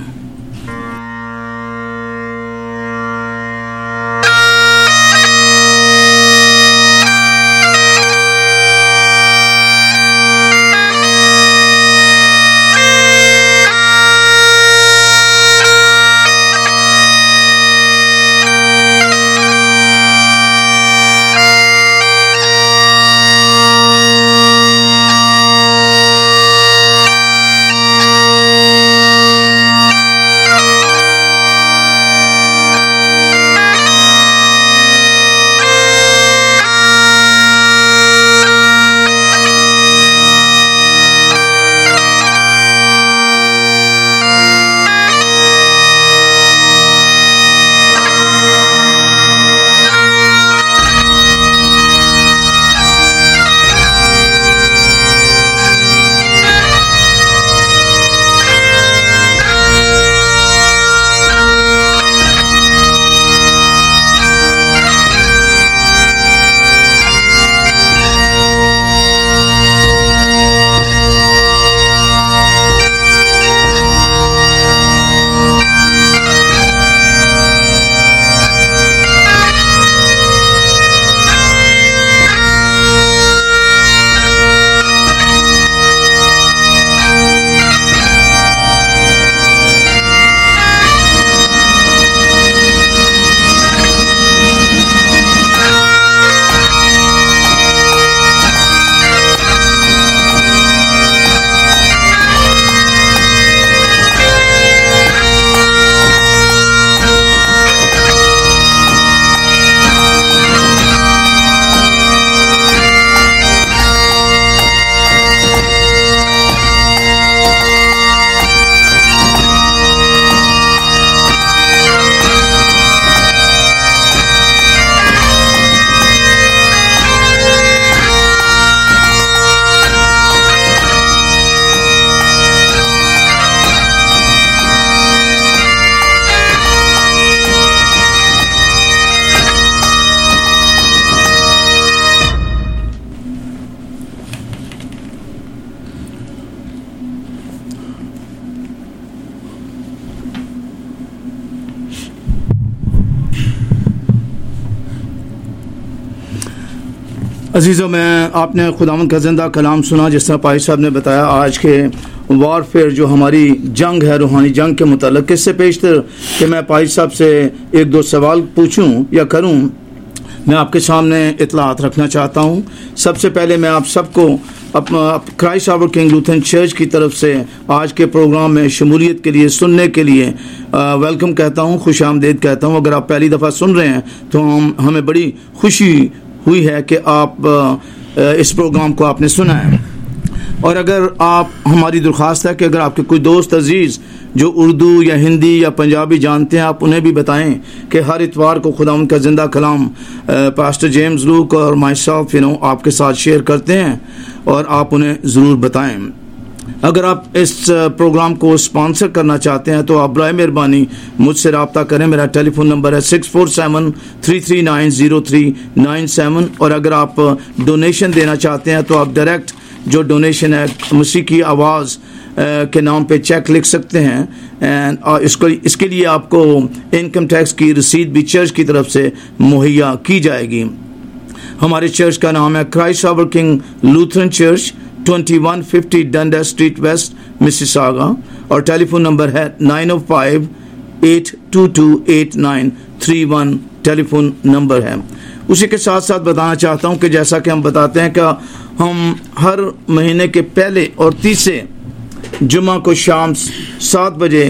Speaker 3: عزیزوں میں آپ نے خداوند کا زندہ کلام سنا، جس طرح پائی صاحب نے بتایا آج کے وار فیئر جو ہماری جنگ ہے، روحانی جنگ کے متعلق. اس سے پیشتر کہ میں پائی صاحب سے ایک دو سوال پوچھوں یا کروں، میں آپ کے سامنے اطلاعات رکھنا چاہتا ہوں. سب سے پہلے میں آپ سب کو Christ Our King Lutheran Church کی طرف سے آج کے پروگرام میں شمولیت کے لیے سننے کے لیے ویلکم کہتا ہوں، خوش آمدید کہتا ہوں. اگر آپ پہلی دفعہ سن رہے ہیں تو ہم ہمیں بڑی خوشی ہوئی ہے کہ آپ اس پروگرام کو آپ نے سنا ہے. اور اگر آپ ہماری درخواست ہے کہ اگر آپ کے کوئی دوست عزیز جو اردو یا ہندی یا پنجابی جانتے ہیں، آپ انہیں بھی بتائیں کہ ہر اتوار کو خداوند کا زندہ کلام پاسٹر جیمز لوک اور مائی سیلف یو نو آپ کے ساتھ شیئر کرتے ہیں، اور آپ انہیں ضرور بتائیں. اگر آپ اس پروگرام کو اسپانسر کرنا چاہتے ہیں تو آپ برائے مہربانی مجھ سے رابطہ کریں. میرا ٹیلی فون نمبر ہے six four seven three three nine zero three nine seven. اور اگر آپ ڈونیشن دینا چاہتے ہیں تو آپ ڈائریکٹ جو ڈونیشن ہے مسیح کی آواز کے نام پہ چیک لکھ سکتے ہیں. اور اس کو اس کے لیے آپ کو انکم ٹیکس کی رسید بھی چرچ کی طرف سے مہیا کی جائے گی. ہمارے چرچ کا نام ہے Christ Our King Lutheran Church, twenty one fifty Dundas Street West Mississauga, اور ٹیلی فون نمبر ہے nine oh five eight two two eight nine three one telephone number ہے. اسی کے ساتھ ساتھ بتانا چاہتا ہوں کہ جیسا کہ ہم بتاتے ہیں کہ ہم ہر مہینے کے پہلے اور تیسرے جمعہ کو شام سات بجے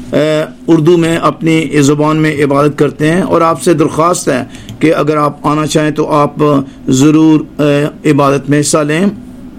Speaker 3: اردو میں اپنی زبان میں عبادت کرتے ہیں. اور آپ سے درخواست ہے کہ اگر آپ آنا چاہیں تو آپ ضرور عبادت میں حصہ لیں.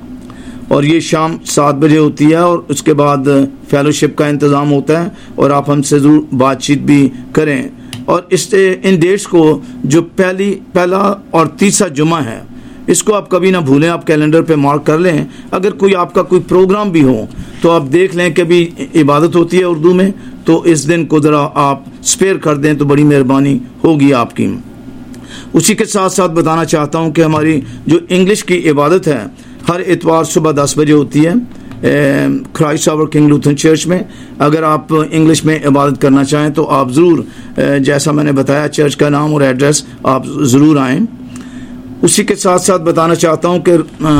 Speaker 3: اور یہ شام سات بجے ہوتی ہے، اور اس کے بعد فیلوشپ کا انتظام ہوتا ہے، اور آپ ہم سے ضرور بات چیت بھی کریں. اور اس ان ڈیٹس کو جو پہلی پہلا اور تیسرا جمعہ ہے، اس کو آپ کبھی نہ بھولیں، آپ کیلنڈر پہ مارک کر لیں. اگر کوئی آپ کا کوئی پروگرام بھی ہو تو آپ دیکھ لیں کہ بھی عبادت ہوتی ہے اردو میں، تو اس دن کو ذرا آپ اسپیئر کر دیں تو بڑی مہربانی ہوگی آپ کی. اسی کے ساتھ ساتھ بتانا چاہتا ہوں کہ ہماری جو انگلش کی عبادت ہے ہر اتوار صبح دس بجے ہوتی ہے Christ Our King Lutheran Church میں. اگر آپ انگلش میں عبادت کرنا چاہیں تو آپ ضرور، جیسا میں نے بتایا چرچ کا نام اور ایڈریس، آپ ضرور آئیں. اسی کے ساتھ ساتھ بتانا چاہتا ہوں کہ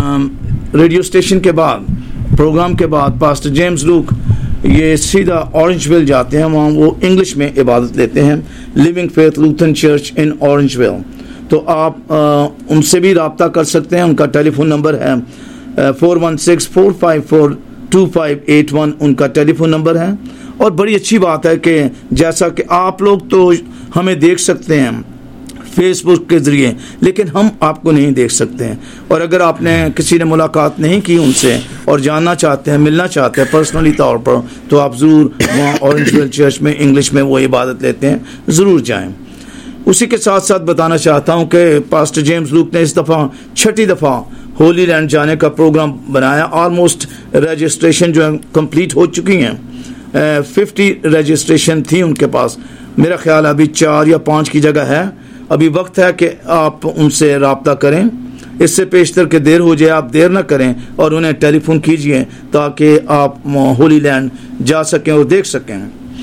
Speaker 3: ریڈیو اسٹیشن کے بعد، پروگرام کے بعد پاسٹر جیمز لوک یہ سیدھا اورنج ویل جاتے ہیں، وہاں وہ انگلش میں عبادت لیتے ہیں، Living Faith Lutheran Church in Orangeville. تو آپ ان سے بھی رابطہ کر سکتے ہیں. ان کا ٹیلی فون نمبر ہے four one six four five four two five eight one ان کا ٹیلی فون نمبر ہے. اور بڑی اچھی بات ہے کہ جیسا کہ آپ لوگ تو ہمیں دیکھ سکتے ہیں فیس بک کے ذریعے، لیکن ہم آپ کو نہیں دیکھ سکتے ہیں. اور اگر آپ نے کسی نے ملاقات نہیں کی ان سے اور جاننا چاہتے ہیں، ملنا چاہتے ہیں پرسنلی طور پر، تو آپ ضرور وہاں اورنج ویل چرچ میں انگلش میں وہ عبادت لیتے ہیں، ضرور جائیں. اسی کے ساتھ ساتھ بتانا چاہتا ہوں کہ پاسٹر جیمز لوک نے اس دفعہ چھٹی دفعہ ہولی لینڈ جانے کا پروگرام بنایا. آلموسٹ رجسٹریشن جو ہے کمپلیٹ ہو چکی ہیں، ففٹی رجسٹریشن تھی ان کے پاس. میرا خیال ابھی چار یا پانچ کی جگہ ہے. ابھی وقت ہے کہ آپ ان سے رابطہ کریں. اس سے پیشتر کہ دیر ہو جائے آپ دیر نہ کریں اور انہیں ٹیلی فون کیجئے تاکہ آپ ہولی لینڈ جا سکیں اور دیکھ سکیں.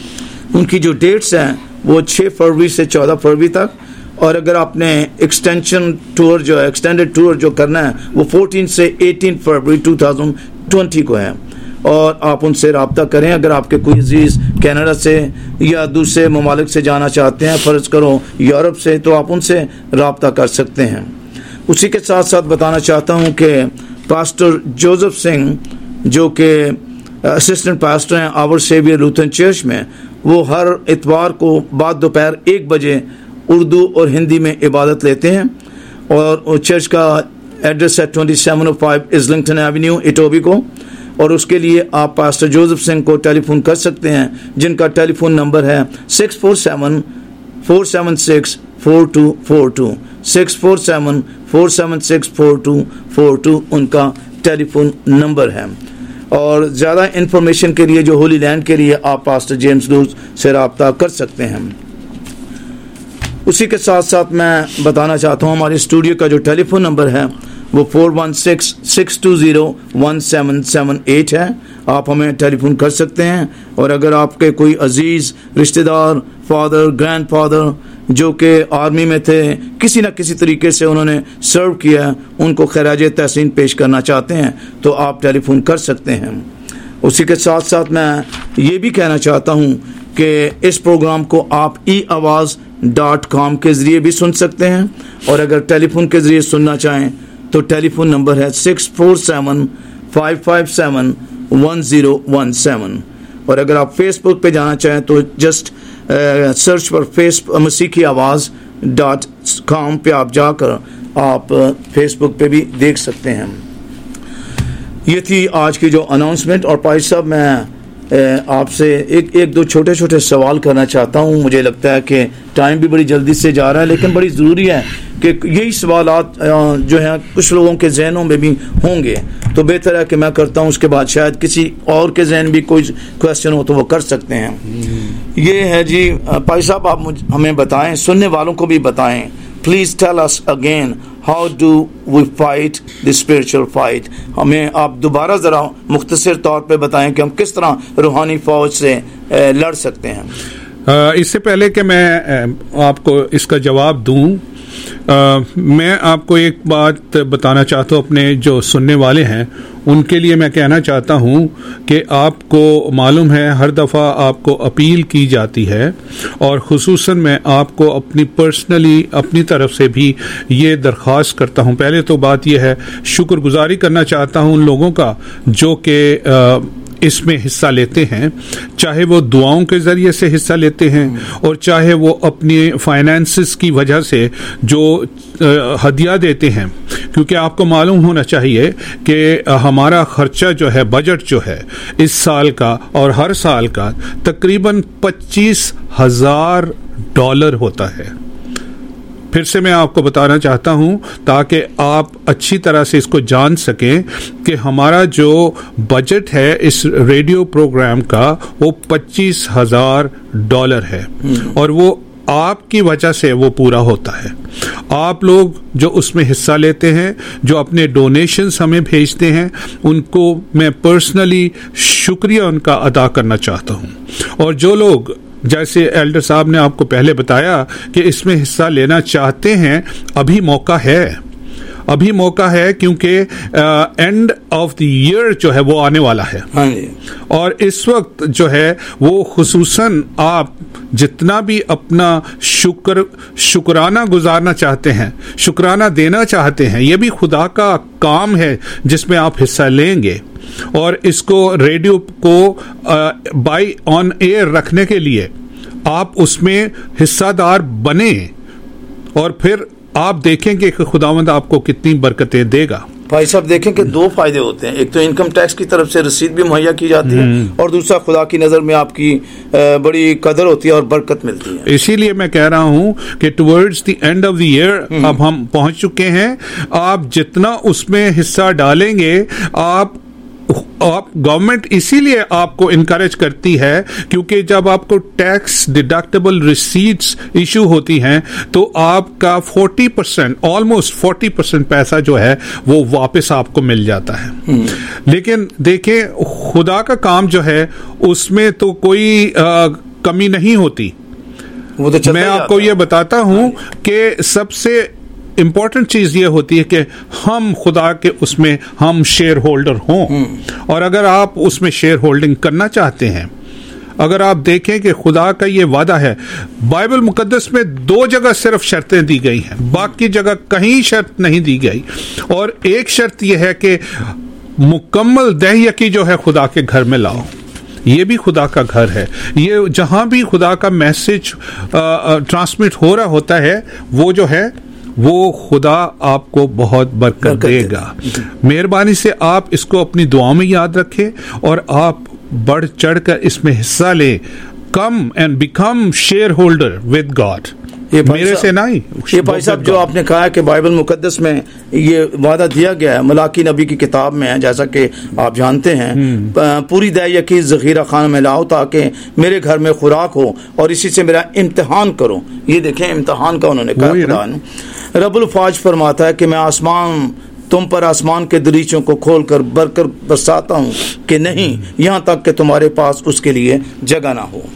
Speaker 3: ان کی جو ڈیٹس ہیں وہ چھ فروری سے چودہ فروری تک، اور اگر آپ نے ایکسٹینشن ٹور جو ہے ایکسٹینڈڈ ٹور جو کرنا ہے وہ فورٹین سے ایٹین فروری ٹو تھاؤزینڈ ٹوینٹی کو ہے. اور آپ ان سے رابطہ کریں. اگر آپ کے کوئی عزیز کینیڈا سے یا دوسرے ممالک سے جانا چاہتے ہیں، فرض کرو یورپ سے، تو آپ ان سے رابطہ کر سکتے ہیں. اسی کے ساتھ ساتھ بتانا چاہتا ہوں کہ پاسٹر جوزف سنگھ جو کہ اسسٹنٹ پاسٹر ہیں آور سیویئر لوتھرن چرچ میں، وہ ہر اتوار کو بعد دوپہر ایک بجے اردو اور ہندی میں عبادت لیتے ہیں. اور چرچ کا ایڈریس ہے twenty seven oh five Islington Avenue Etobicoke. اور اس کے لیے آپ پاسٹر جوزف سنگھ کو ٹیلی فون کر سکتے ہیں، جن کا ٹیلی فون نمبر ہے six four seven four seven six four two four two six four seven four seven six four two four two ان کا ٹیلی فون نمبر ہے. اور زیادہ انفارمیشن کے لیے جو ہولی لینڈ کے لیے آپ پاسٹر جیمز لوک سے رابطہ کر سکتے ہیں. اسی کے ساتھ ساتھ میں بتانا چاہتا ہوں ہمارے اسٹوڈیو کا جو ٹیلی فون نمبر ہے وہ four one six six two zero one seven seven eight ہے. آپ ہمیں ٹیلی فون کر سکتے ہیں. اور اگر آپ کے کوئی عزیز رشتہ دار، فادر، گرینڈ فادر جو کہ آرمی میں تھے, کسی نہ کسی طریقے سے انہوں نے سرو کیا, ان کو خراج تحسین پیش کرنا چاہتے ہیں تو آپ ٹیلی فون کر سکتے ہیں. اسی کے ساتھ ساتھ میں یہ بھی کہنا چاہتا ہوں کہ اس پروگرام کو آپ ای آواز ڈاٹ کام کے ذریعے بھی سن سکتے ہیں, اور اگر ٹیلی فون کے ذریعے سننا چاہیں تو ٹیلی فون نمبر ہے six four seven five five seven one zero one seven. اور اگر آپ فیس بک پہ جانا چاہیں تو جسٹ سرچ پر فیس مسیحی آواز ڈاٹ کام پہ آپ جا کر آپ فیس بک پہ بھی دیکھ سکتے ہیں. یہ تھی آج کی جو اناؤنسمنٹ. اور پائش صاحب میں آپ سے ایک ایک دو چھوٹے چھوٹے سوال کرنا چاہتا ہوں. مجھے لگتا ہے کہ ٹائم بھی بڑی جلدی سے جا رہا ہے, لیکن بڑی ضروری ہے کہ یہی سوالات جو ہیں کچھ لوگوں کے ذہنوں میں بھی ہوں گے, تو بہتر ہے کہ میں کرتا ہوں, اس کے بعد شاید کسی اور کے ذہن بھی کوئی کوشچن ہو تو وہ کر سکتے ہیں. یہ ہے جی پائی صاحب, آپ ہمیں بتائیں, سننے والوں کو بھی بتائیں, please tell us again how do we fight the spiritual fight. ہمیں آپ دوبارہ ذرا مختصر طور پہ بتائیں کہ ہم کس طرح روحانی فوج سے لڑ سکتے ہیں.
Speaker 4: اس سے پہلے کہ میں آپ کو اس کا جواب دوں, میں آپ کو ایک بات بتانا چاہتا ہوں. اپنے جو سننے والے ہیں ان کے لیے میں کہنا چاہتا ہوں کہ آپ کو معلوم ہے ہر دفعہ آپ کو اپیل کی جاتی ہے, اور خصوصاً میں آپ کو اپنی پرسنلی اپنی طرف سے بھی یہ درخواست کرتا ہوں. پہلے تو بات یہ ہے, شکر گزاری کرنا چاہتا ہوں ان لوگوں کا جو کہ اس میں حصہ لیتے ہیں, چاہے وہ دعاؤں کے ذریعے سے حصہ لیتے ہیں اور چاہے وہ اپنی فائنانسز کی وجہ سے جو ہدیہ دیتے ہیں, کیونکہ آپ کو معلوم ہونا چاہیے کہ ہمارا خرچہ جو ہے, بجٹ جو ہے اس سال کا اور ہر سال کا تقریباً پچیس ہزار ڈالر ہوتا ہے. پھر سے میں آپ کو بتانا چاہتا ہوں تاکہ آپ اچھی طرح سے اس کو جان سکیں کہ ہمارا جو بجٹ ہے اس ریڈیو پروگرام کا وہ پچیس ہزار ڈالر ہے, اور وہ آپ کی وجہ سے وہ پورا ہوتا ہے. آپ لوگ جو اس میں حصہ لیتے ہیں, جو اپنے ڈونیشنز ہمیں بھیجتے ہیں, ان کو میں پرسنلی شکریہ ان کا ادا کرنا چاہتا ہوں. اور جو لوگ جیسے ایلڈر صاحب نے آپ کو پہلے بتایا کہ اس میں حصہ لینا چاہتے ہیں, ابھی موقع ہے, ابھی موقع ہے, کیونکہ اینڈ آف دی ایئر جو ہے وہ آنے والا ہے. اور اس وقت جو ہے وہ خصوصاً آپ جتنا بھی اپنا شکر شکرانہ گزارنا چاہتے ہیں, شکرانہ دینا چاہتے ہیں, یہ بھی خدا کا کام ہے جس میں آپ حصہ لیں گے. اور اس کو ریڈیو کو بائی آن ایئر رکھنے کے لیے آپ اس میں حصہ دار بنے, اور پھر آپ دیکھیں گے کہ خداوند آپ کو کتنی برکتیں دے گا.
Speaker 3: بھائی صاحب دیکھیں کہ دو فائدے ہوتے ہیں, ایک تو انکم ٹیکس کی طرف سے رسید بھی مہیا کی جاتی ہے, اور دوسرا خدا کی نظر میں آپ کی بڑی قدر ہوتی ہے اور برکت ملتی ہے.
Speaker 4: اسی لیے میں کہہ رہا ہوں کہ towards the end of the year اب ہم پہنچ چکے ہیں. آپ جتنا اس میں حصہ ڈالیں گے, آپ آپ گورنمنٹ اسی لیے آپ کو انکریج کرتی ہے کیونکہ جب آپ کو ٹیکس ڈیڈکٹیبل ریسیٹس ایشو ہوتی ہیں تو آپ کا forty percent almost forty percent پیسہ جو ہے وہ واپس آپ کو مل جاتا ہے. لیکن دیکھیں خدا کا کام جو ہے اس میں تو کوئی کمی نہیں ہوتی. میں آپ کو یہ بتاتا ہوں کہ سب سے امپورٹنٹ چیز یہ ہوتی ہے کہ ہم خدا کے اس میں ہم شیئر ہولڈر ہوں. اور اگر آپ اس میں شیئر ہولڈنگ کرنا چاہتے ہیں, اگر آپ دیکھیں کہ خدا کا یہ وعدہ ہے, بائبل مقدس میں دو جگہ صرف شرطیں دی گئی ہیں, باقی جگہ کہیں شرط نہیں دی گئی. اور ایک شرط یہ ہے کہ مکمل دہ یقی جو ہے خدا کے گھر میں لاؤ. یہ بھی خدا کا گھر ہے. یہ جہاں بھی خدا کا میسج ٹرانسمٹ ہو رہا ہوتا ہے وہ جو ہے وہ خدا آپ کو بہت برکت دے گا. مہربانی سے آپ اس کو اپنی دعاؤں میں یاد رکھیں اور آپ بڑھ چڑھ کر اس میں حصہ لیں. Come and become shareholder with God. میرے سے نہیں.
Speaker 3: یہ بھائی صاحب جو آپ نے کہا کہ بائبل مقدس میں یہ وعدہ دیا گیا ہے, ملاکی نبی کی کتاب میں ہے, جیسا کہ آپ جانتے ہیں, پوری دہ یقین ذخیرہ خانہ میں لاؤ تاکہ میرے گھر میں خوراک ہو اور اسی سے میرا امتحان کرو. یہ دیکھیں امتحان کا انہوں نے کہا. خدا نے رب الفاج فرماتا ہے کہ میں آسمان تم پر آسمان کے دریچوں کو کھول کر برکت برساتا ہوں کہ نہیں, یہاں تک کہ تمہارے پاس اس کے لیے جگہ نہ ہو.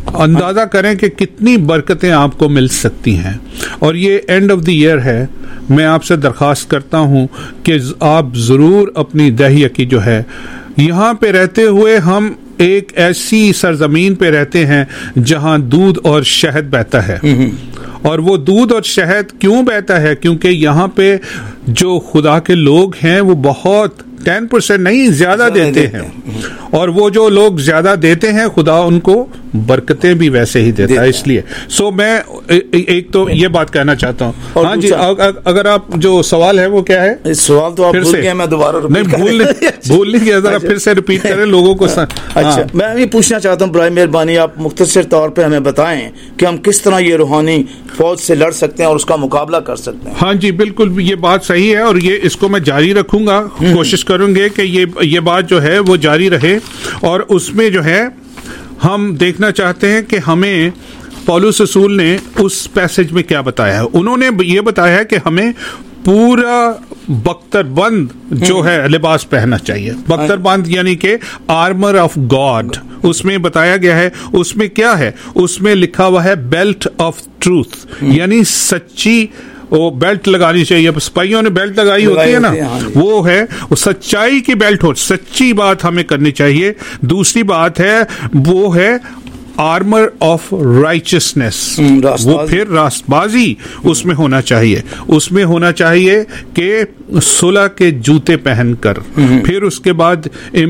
Speaker 4: اندازہ کریں کہ کتنی برکتیں آپ کو مل سکتی ہیں. اور یہ اینڈ آف دی ایئر ہے, میں آپ سے درخواست کرتا ہوں کہ آپ ضرور اپنی دہیہ کی جو ہے, یہاں پہ رہتے ہوئے ہم ایک ایسی سرزمین پہ رہتے ہیں جہاں دودھ اور شہد بہتا ہے. اور وہ دودھ اور شہد کیوں بہتا ہے؟ کیونکہ یہاں پہ جو خدا کے لوگ ہیں وہ بہت ٹین پرسینٹ نہیں زیادہ دیتے ہیں, اور وہ جو لوگ زیادہ دیتے ہیں خدا ان کو برکتیں بھی ویسے ہی دیتا ہے. اس لیے سو میں ایک تو یہ بات کہنا چاہتا ہوں. ہاں جی, اگر آپ جو سوال ہے وہ کیا ہے؟
Speaker 3: سوال تو آپ بھول گئے, میں دوبارہ
Speaker 4: نہیں بھول بھول نہیں گیا, ذرا پھر سے ریپیٹ کریں لوگوں کو.
Speaker 3: اچھا, میں یہ پوچھنا چاہتا ہوں برائے مہربانی آپ مختصر طور پہ ہمیں بتائیں کہ ہم کس طرح یہ روحانی فوج سے لڑ سکتے ہیں اور اس کا مقابلہ کر سکتے ہیں.
Speaker 4: ہاں جی بالکل, یہ بات صحیح ہے, اور یہ اس کو میں جاری رکھوں گا, کوشش کروں گے کہ یہ یہ بات جو ہے وہ جاری رہے. اور اس میں جو ہے ہم دیکھنا چاہتے ہیں کہ ہمیں پولس رسول نے اس پیسج میں کیا بتایا ہے. انہوں نے یہ بتایا ہے کہ ہمیں پورا بختر بند جو ہے لباس پہننا چاہیے. بختر بند یعنی کہ آرمر آف گاڈ, اس میں بتایا گیا ہے. اس میں کیا ہے؟ اس میں لکھا ہوا ہے بیلٹ آف ٹروتھ, یعنی سچی وہ بیلٹ لگانی چاہیے. سپاہیوں نے بیلٹ لگائی ہوتی ہے نا, وہ ہے وہ سچائی کی بیلٹ ہو, سچی بات ہمیں کرنی چاہیے. دوسری بات ہے وہ ہے آرمر آف رائچسنس, وہ پھر راست بازی اس میں ہونا چاہیے. اس میں ہونا چاہیے کہ صلح کے جوتے پہن کر, پھر اس کے بعد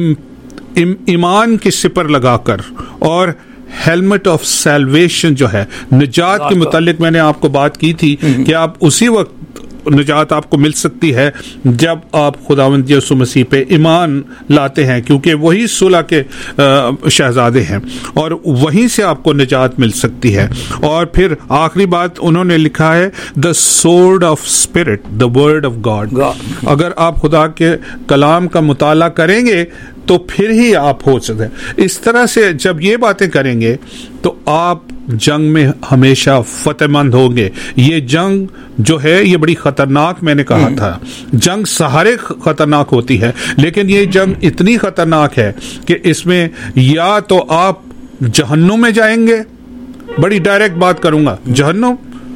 Speaker 4: ایمان کی سپر لگا کر, اور ہیلمٹ آف سیلویشن جو ہے نجات کے متعلق میں نے آپ کو بات کی تھی کہ آپ اسی وقت نجات آپ کو مل سکتی ہے جب آپ خداوند یسوع مسیح پہ ایمان لاتے ہیں, کیونکہ وہی صلح کے شہزادے ہیں, اور وہیں سے آپ کو نجات مل سکتی ہے. اور پھر آخری بات انہوں نے لکھا ہے the sword of spirit, the word of God. اگر آپ خدا کے کلام کا مطالعہ کریں گے تو پھر ہی آپ ہو سکتے ہیں. اس طرح سے جب یہ باتیں کریں گے تو آپ جنگ میں ہمیشہ فتح مند ہوں گے. یہ جنگ جو ہے یہ بڑی خطرناک, میں نے کہا تھا جنگ سہارے خطرناک ہوتی ہے, لیکن یہ جنگ اتنی خطرناک ہے کہ اس میں یا تو آپ جہنم میں جائیں گے, بڑی ڈائریکٹ بات کروں گا, جہنم,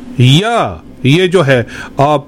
Speaker 4: یا یہ جو ہے آپ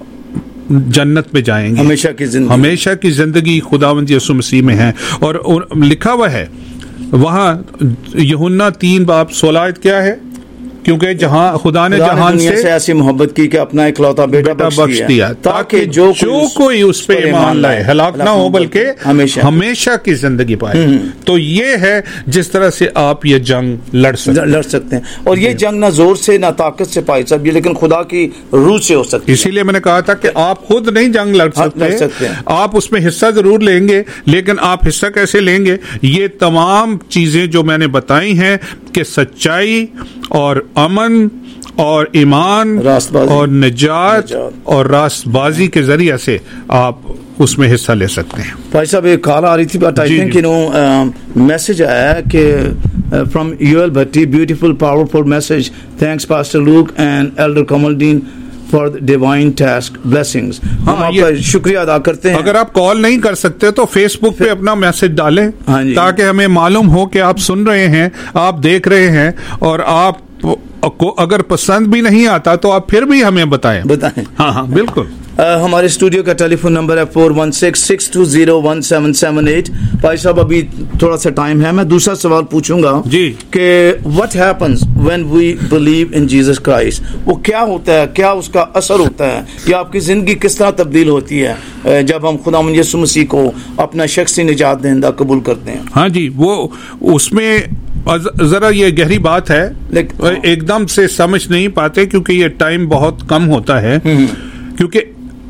Speaker 4: جنت میں جائیں گے.
Speaker 3: ہمیشہ کی زندگی,
Speaker 4: ہمیشہ کی زندگی خداوند یسوع مسیح میں ہے. اور لکھا ہوا ہے وہاں یوحنا تین باب سولہ آیت کیا ہے؟ کیونکہ جہاں خدا نے جہان سے,
Speaker 3: سے ایسی محبت کی کہ اپنا اکلوتا بیٹا بخش دیا تاکہ جو
Speaker 4: کوئی اس پہ ایمان لائے ہلاک نہ ہو بلکہ ہمیشہ ہمیشہ کی زندگی پائے. تو یہ ہے جس طرح سے آپ یہ جنگ لڑ سکتے
Speaker 3: لڑ سکتے ہیں. اور یہ جنگ نہ زور سے نہ طاقت سے پائی سب, لیکن خدا کی روح سے ہو سکتی ہے.
Speaker 4: اسی لیے میں نے کہا تھا کہ آپ خود نہیں جنگ لڑ سکتے, آپ اس میں حصہ ضرور لیں گے, لیکن آپ حصہ کیسے لیں گے؟ یہ تمام چیزیں جو میں نے بتائی ہیں کہ سچائی اور امن اور ایمان اور نجات اور راست بازی کے ذریعے سے آپ اس میں حصہ لے سکتے ہیں.
Speaker 3: بھائی صاحب ایک کال آ رہی تھی, but I think you know message آیا کہ from Yoel Bhatti, beautiful powerful message, thanks pastor Luke and elder Kamal Din for divine task, blessings. ہم آپ کا شکریہ ادا کرتے ہیں.
Speaker 4: اگر آپ کال نہیں کر سکتے تو فیس بک پہ اپنا میسج ڈالیں تاکہ ہمیں معلوم ہو کہ آپ سن رہے ہیں, آپ دیکھ رہے ہیں, اور آپ کو اگر پسند بھی نہیں آتا تو آپ پھر بھی ہمیں بتائیں
Speaker 3: بتائیں
Speaker 4: ہاں ہاں بالکل.
Speaker 3: ہمارے اسٹوڈیو کا ٹیلی فون نمبر ہے four one six six two zero one seven seven eight. بھائی صاحب ابھی تھوڑا سا ٹائم ہے, میں دوسرا سوال پوچھوں گا
Speaker 4: جی
Speaker 3: کہ what happens when we believe in Jesus Christ, وہ کیا ہوتا ہے, کیا اس کا اثر ہوتا ہے, یا آپ کی زندگی کس طرح تبدیل ہوتی ہے جب ہم خداوند یسوع مسیح کو اپنا شخصی نجات دہندہ قبول کرتے ہیں؟
Speaker 4: ہاں جی, وہ اس میں ذرا یہ گہری بات ہے, ایک دم سے سمجھ نہیں پاتے کیونکہ یہ ٹائم بہت کم ہوتا ہے. کیونکہ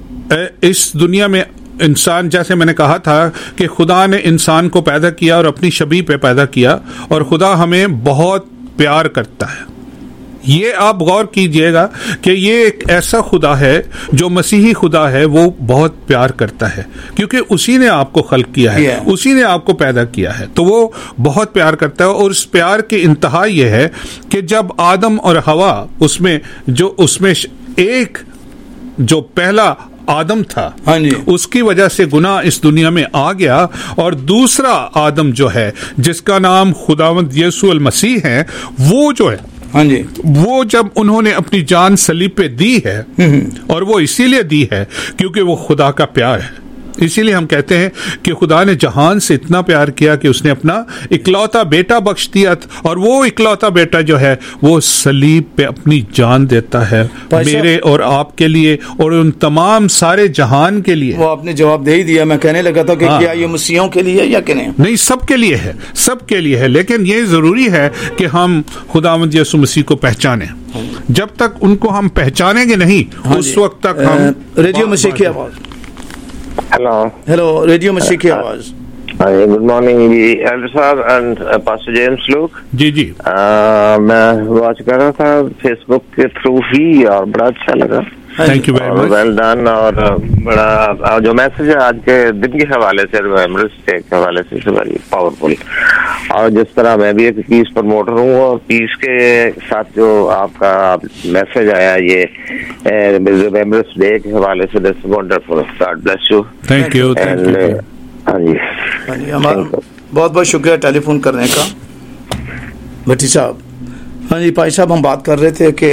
Speaker 4: اس دنیا میں انسان, جیسے میں نے کہا تھا کہ خدا نے انسان کو پیدا کیا اور اپنی شبیہ پہ پیدا کیا, اور خدا ہمیں بہت پیار کرتا ہے. یہ آپ غور کیجئے گا کہ یہ ایک ایسا خدا ہے جو مسیحی خدا ہے, وہ بہت پیار کرتا ہے کیونکہ اسی نے آپ کو خلق کیا ہے, اسی نے آپ کو پیدا کیا ہے, تو وہ بہت پیار کرتا ہے. اور اس پیار کی انتہا یہ ہے کہ جب آدم اور حوا اس میں جو اس میں ایک جو پہلا آدم تھا
Speaker 3: ہاں جی
Speaker 4: اس کی وجہ سے گناہ اس دنیا میں آ گیا، اور دوسرا آدم جو ہے جس کا نام خداوند یسوع المسیح ہے، وہ جو ہے
Speaker 3: ہاں جی
Speaker 4: وہ جب انہوں نے اپنی جان صلیب پہ دی ہے، اور وہ اسی لیے دی ہے کیونکہ وہ خدا کا پیار ہے. اسی لیے ہم کہتے ہیں کہ خدا نے جہان سے اتنا پیار کیا کہ اس نے اپنا اکلوتا بیٹا بخش دیا، اور وہ اکلوتا بیٹا جو ہے وہ صلیب پہ اپنی جان دیتا ہے میرے اور آپ کے لیے اور ان تمام سارے جہان کے لیے.
Speaker 3: وہ آپ نے جواب دے ہی دیا. میں کہنے لگا تھا کہ کیا یہ مسیحیوں کے لیے یا کہ نہیں؟
Speaker 4: نہیں، سب کے لیے ہے، سب کے لیے ہے. لیکن یہ ضروری ہے کہ ہم خداوند یسوع مسیح کو پہچانیں. جب تک ان کو ہم پہچانیں گے نہیں اس وقت تک ہم.
Speaker 3: ریڈیو مسیح کی آواز.
Speaker 5: ہیلو
Speaker 3: ہیلو ریڈیو مسیح کی آواز.
Speaker 5: گڈ مارننگ جی ایلڈر صاحب اینڈ پاسٹر جیمس لوک.
Speaker 4: جی جی
Speaker 5: میں واچ کر رہا تھا فیس بک کے تھرو ہی، اور بڑا اچھا لگا.
Speaker 4: Thank you very much.
Speaker 5: Well done. اور بڑا جو میسج ہے آج کے دن کے حوالے سے، ریمبرنس ڈے کے حوالے سے ویری پاورفل. اور جس طرح میں بھی ایک پیس پروموٹر ہوں، اور پیس کے ساتھ جو آپ کا میسج آیا یہ ریمبرنس ڈے کے حوالے سے، this wonderful. God bless you.
Speaker 4: Thank you.
Speaker 5: ہاں جی
Speaker 3: بہت بہت شکریہ ٹیلی فون کرنے کا بھٹی صاحب. ہاں جی بھائی صاحب، ہم بات کر رہے تھے کہ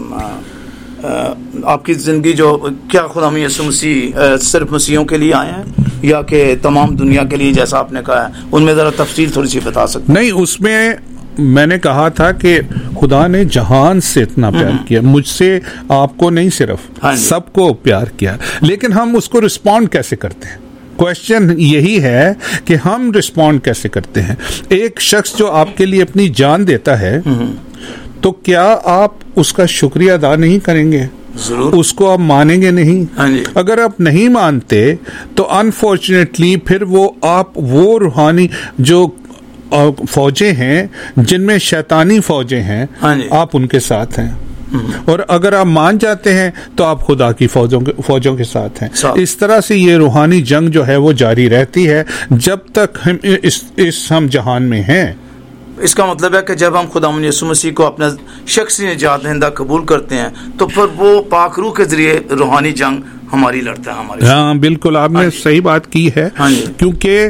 Speaker 3: آپ کی زندگی جو کیا خدا یسوع مسیح صرف مسیحوں کے لیے آئے ہیں یا کہ تمام دنیا کے لیے، جیسا آپ نے کہا ہے ان میں ذرا تفصیل تھوڑی سی بتا سکتے؟
Speaker 4: نہیں، اس میں میں نے کہا تھا کہ خدا نے جہان سے اتنا پیار کیا، مجھ سے آپ کو نہیں، صرف سب کو پیار کیا. لیکن ہم اس کو رسپونڈ کیسے کرتے ہیں؟ کوشچن یہی ہے کہ ہم رسپونڈ کیسے کرتے ہیں. ایک شخص جو آپ کے لیے اپنی جان دیتا ہے تو کیا آپ اس کا شکریہ ادا نہیں کریں گے؟
Speaker 3: ضرور.
Speaker 5: اس کو آپ مانیں گے نہیں.
Speaker 4: اگر آپ نہیں مانتے تو انفارچونیٹلی پھر وہ آپ وہ روحانی جو فوجیں ہیں جن میں شیطانی فوجیں ہیں آپ ان کے ساتھ ہیں، اور اگر آپ مان جاتے ہیں تو آپ خدا کی فوجوں کے فوجوں کے ساتھ ہیں. اس طرح سے یہ روحانی جنگ جو ہے وہ جاری رہتی ہے جب تک ہم اس, اس ہم جہان میں ہیں.
Speaker 3: اس کا مطلب ہے کہ جب ہم خدا یسوع مسیح کو اپنا شخصی نجات دہندہ قبول کرتے ہیں تو پھر وہ پاک روح کے ذریعے روحانی جنگ ہماری لڑتا ہے ہمارے.
Speaker 4: ہاں بالکل، آپ نے صحیح بات کی ہے، کیونکہ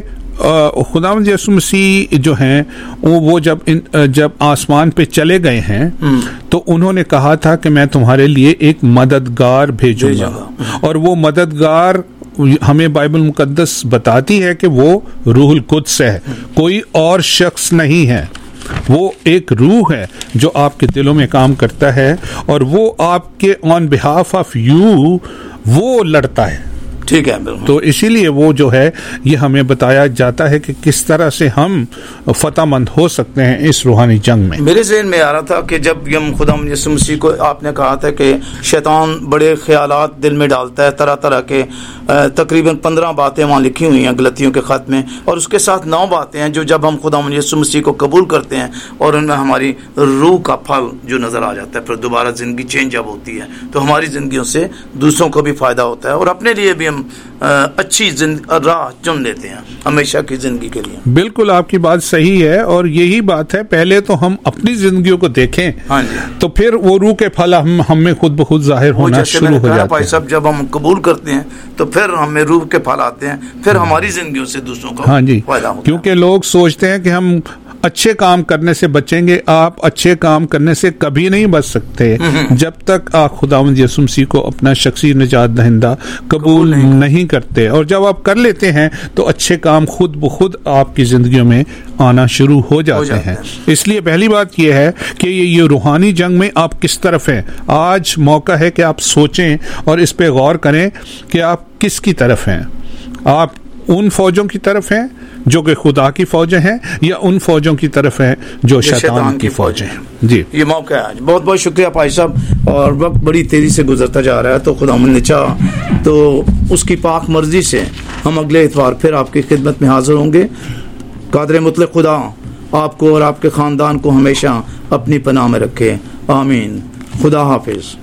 Speaker 4: خداوند یسوع مسیح جو ہیں وہ جب جب آسمان پہ چلے گئے ہیں تو انہوں نے کہا تھا کہ میں تمہارے لیے ایک مددگار بھیجوں گا، اور وہ مددگار ہمیں بائبل مقدس بتاتی ہے کہ وہ روح القدس ہے، کوئی اور شخص نہیں ہے. وہ ایک روح ہے جو آپ کے دلوں میں کام کرتا ہے، اور وہ آپ کے آن بہاف آف یو وہ لڑتا ہے.
Speaker 3: ٹھیک ہے،
Speaker 4: تو اسی لیے وہ جو ہے یہ ہمیں بتایا جاتا ہے کہ کس طرح سے ہم فتح مند ہو سکتے ہیں اس روحانی جنگ میں.
Speaker 3: میرے ذہن میں آ رہا تھا کہ جب ہم خدا یسوع مسیح کو آپ نے کہا تھا کہ شیطان بڑے خیالات دل میں ڈالتا ہے، طرح طرح کے تقریباً پندرہ باتیں وہاں لکھی ہوئی ہیں غلطیوں کے خط میں، اور اس کے ساتھ نو باتیں ہیں جو جب ہم خدا یسوع مسیح کو قبول کرتے ہیں اور ان میں ہماری روح کا پھل جو نظر آ جاتا ہے، پھر دوبارہ زندگی چینج اب ہوتی ہے تو ہماری زندگیوں سے دوسروں کو بھی فائدہ ہوتا ہے اور اپنے لیے بھی ہم اچھی راہ چن لیتے ہیں ہمیشہ کی زندگی کے لیے.
Speaker 4: بالکل آپ کی بات صحیح ہے، اور یہی بات ہے پہلے تو ہم اپنی زندگیوں کو دیکھیں تو پھر وہ روح کے پھل ہم ہم میں خود بخود ظاہر ہونا شروع ہو جاتے ہیں.
Speaker 3: سب جب ہم قبول کرتے ہیں تو پھر ہمیں روح کے پھل آتے ہیں، پھر ہماری زندگیوں سے دوسروں کو
Speaker 4: ہاں جی
Speaker 3: فائدہ ہوتا ہے.
Speaker 4: کیونکہ لوگ سوچتے ہیں کہ ہم اچھے کام کرنے سے بچیں گے. آپ اچھے کام کرنے سے کبھی نہیں بچ سکتے جب تک آپ خداوند یسوع مسیح کو اپنا شخصی نجات دہندہ قبول نہیں کرتے، اور جب آپ کر لیتے ہیں تو اچھے کام خود بخود آپ کی زندگیوں میں آنا شروع ہو جاتے ہیں. اس لیے پہلی بات یہ ہے کہ یہ روحانی جنگ میں آپ کس طرف ہیں. آج موقع ہے کہ آپ سوچیں اور اس پہ غور کریں کہ آپ کس کی طرف ہیں. آپ ان فوجوں کی طرف ہیں جو کہ خدا کی فوجیں ہیں، یا ان فوجوں کی طرف ہیں جو شیطان کی فوجیں ہیں. جی
Speaker 3: یہ موقع ہے. بہت بہت شکریہ بھائی صاحب. اور وقت بڑی تیزی سے گزرتا جا رہا ہے تو خدا نے چاہا تو اس کی پاک مرضی سے ہم اگلے اتوار پھر آپ کی خدمت میں حاضر ہوں گے. قادر مطلق خدا آپ کو اور آپ کے خاندان کو ہمیشہ اپنی پناہ میں رکھے. آمین. خدا حافظ.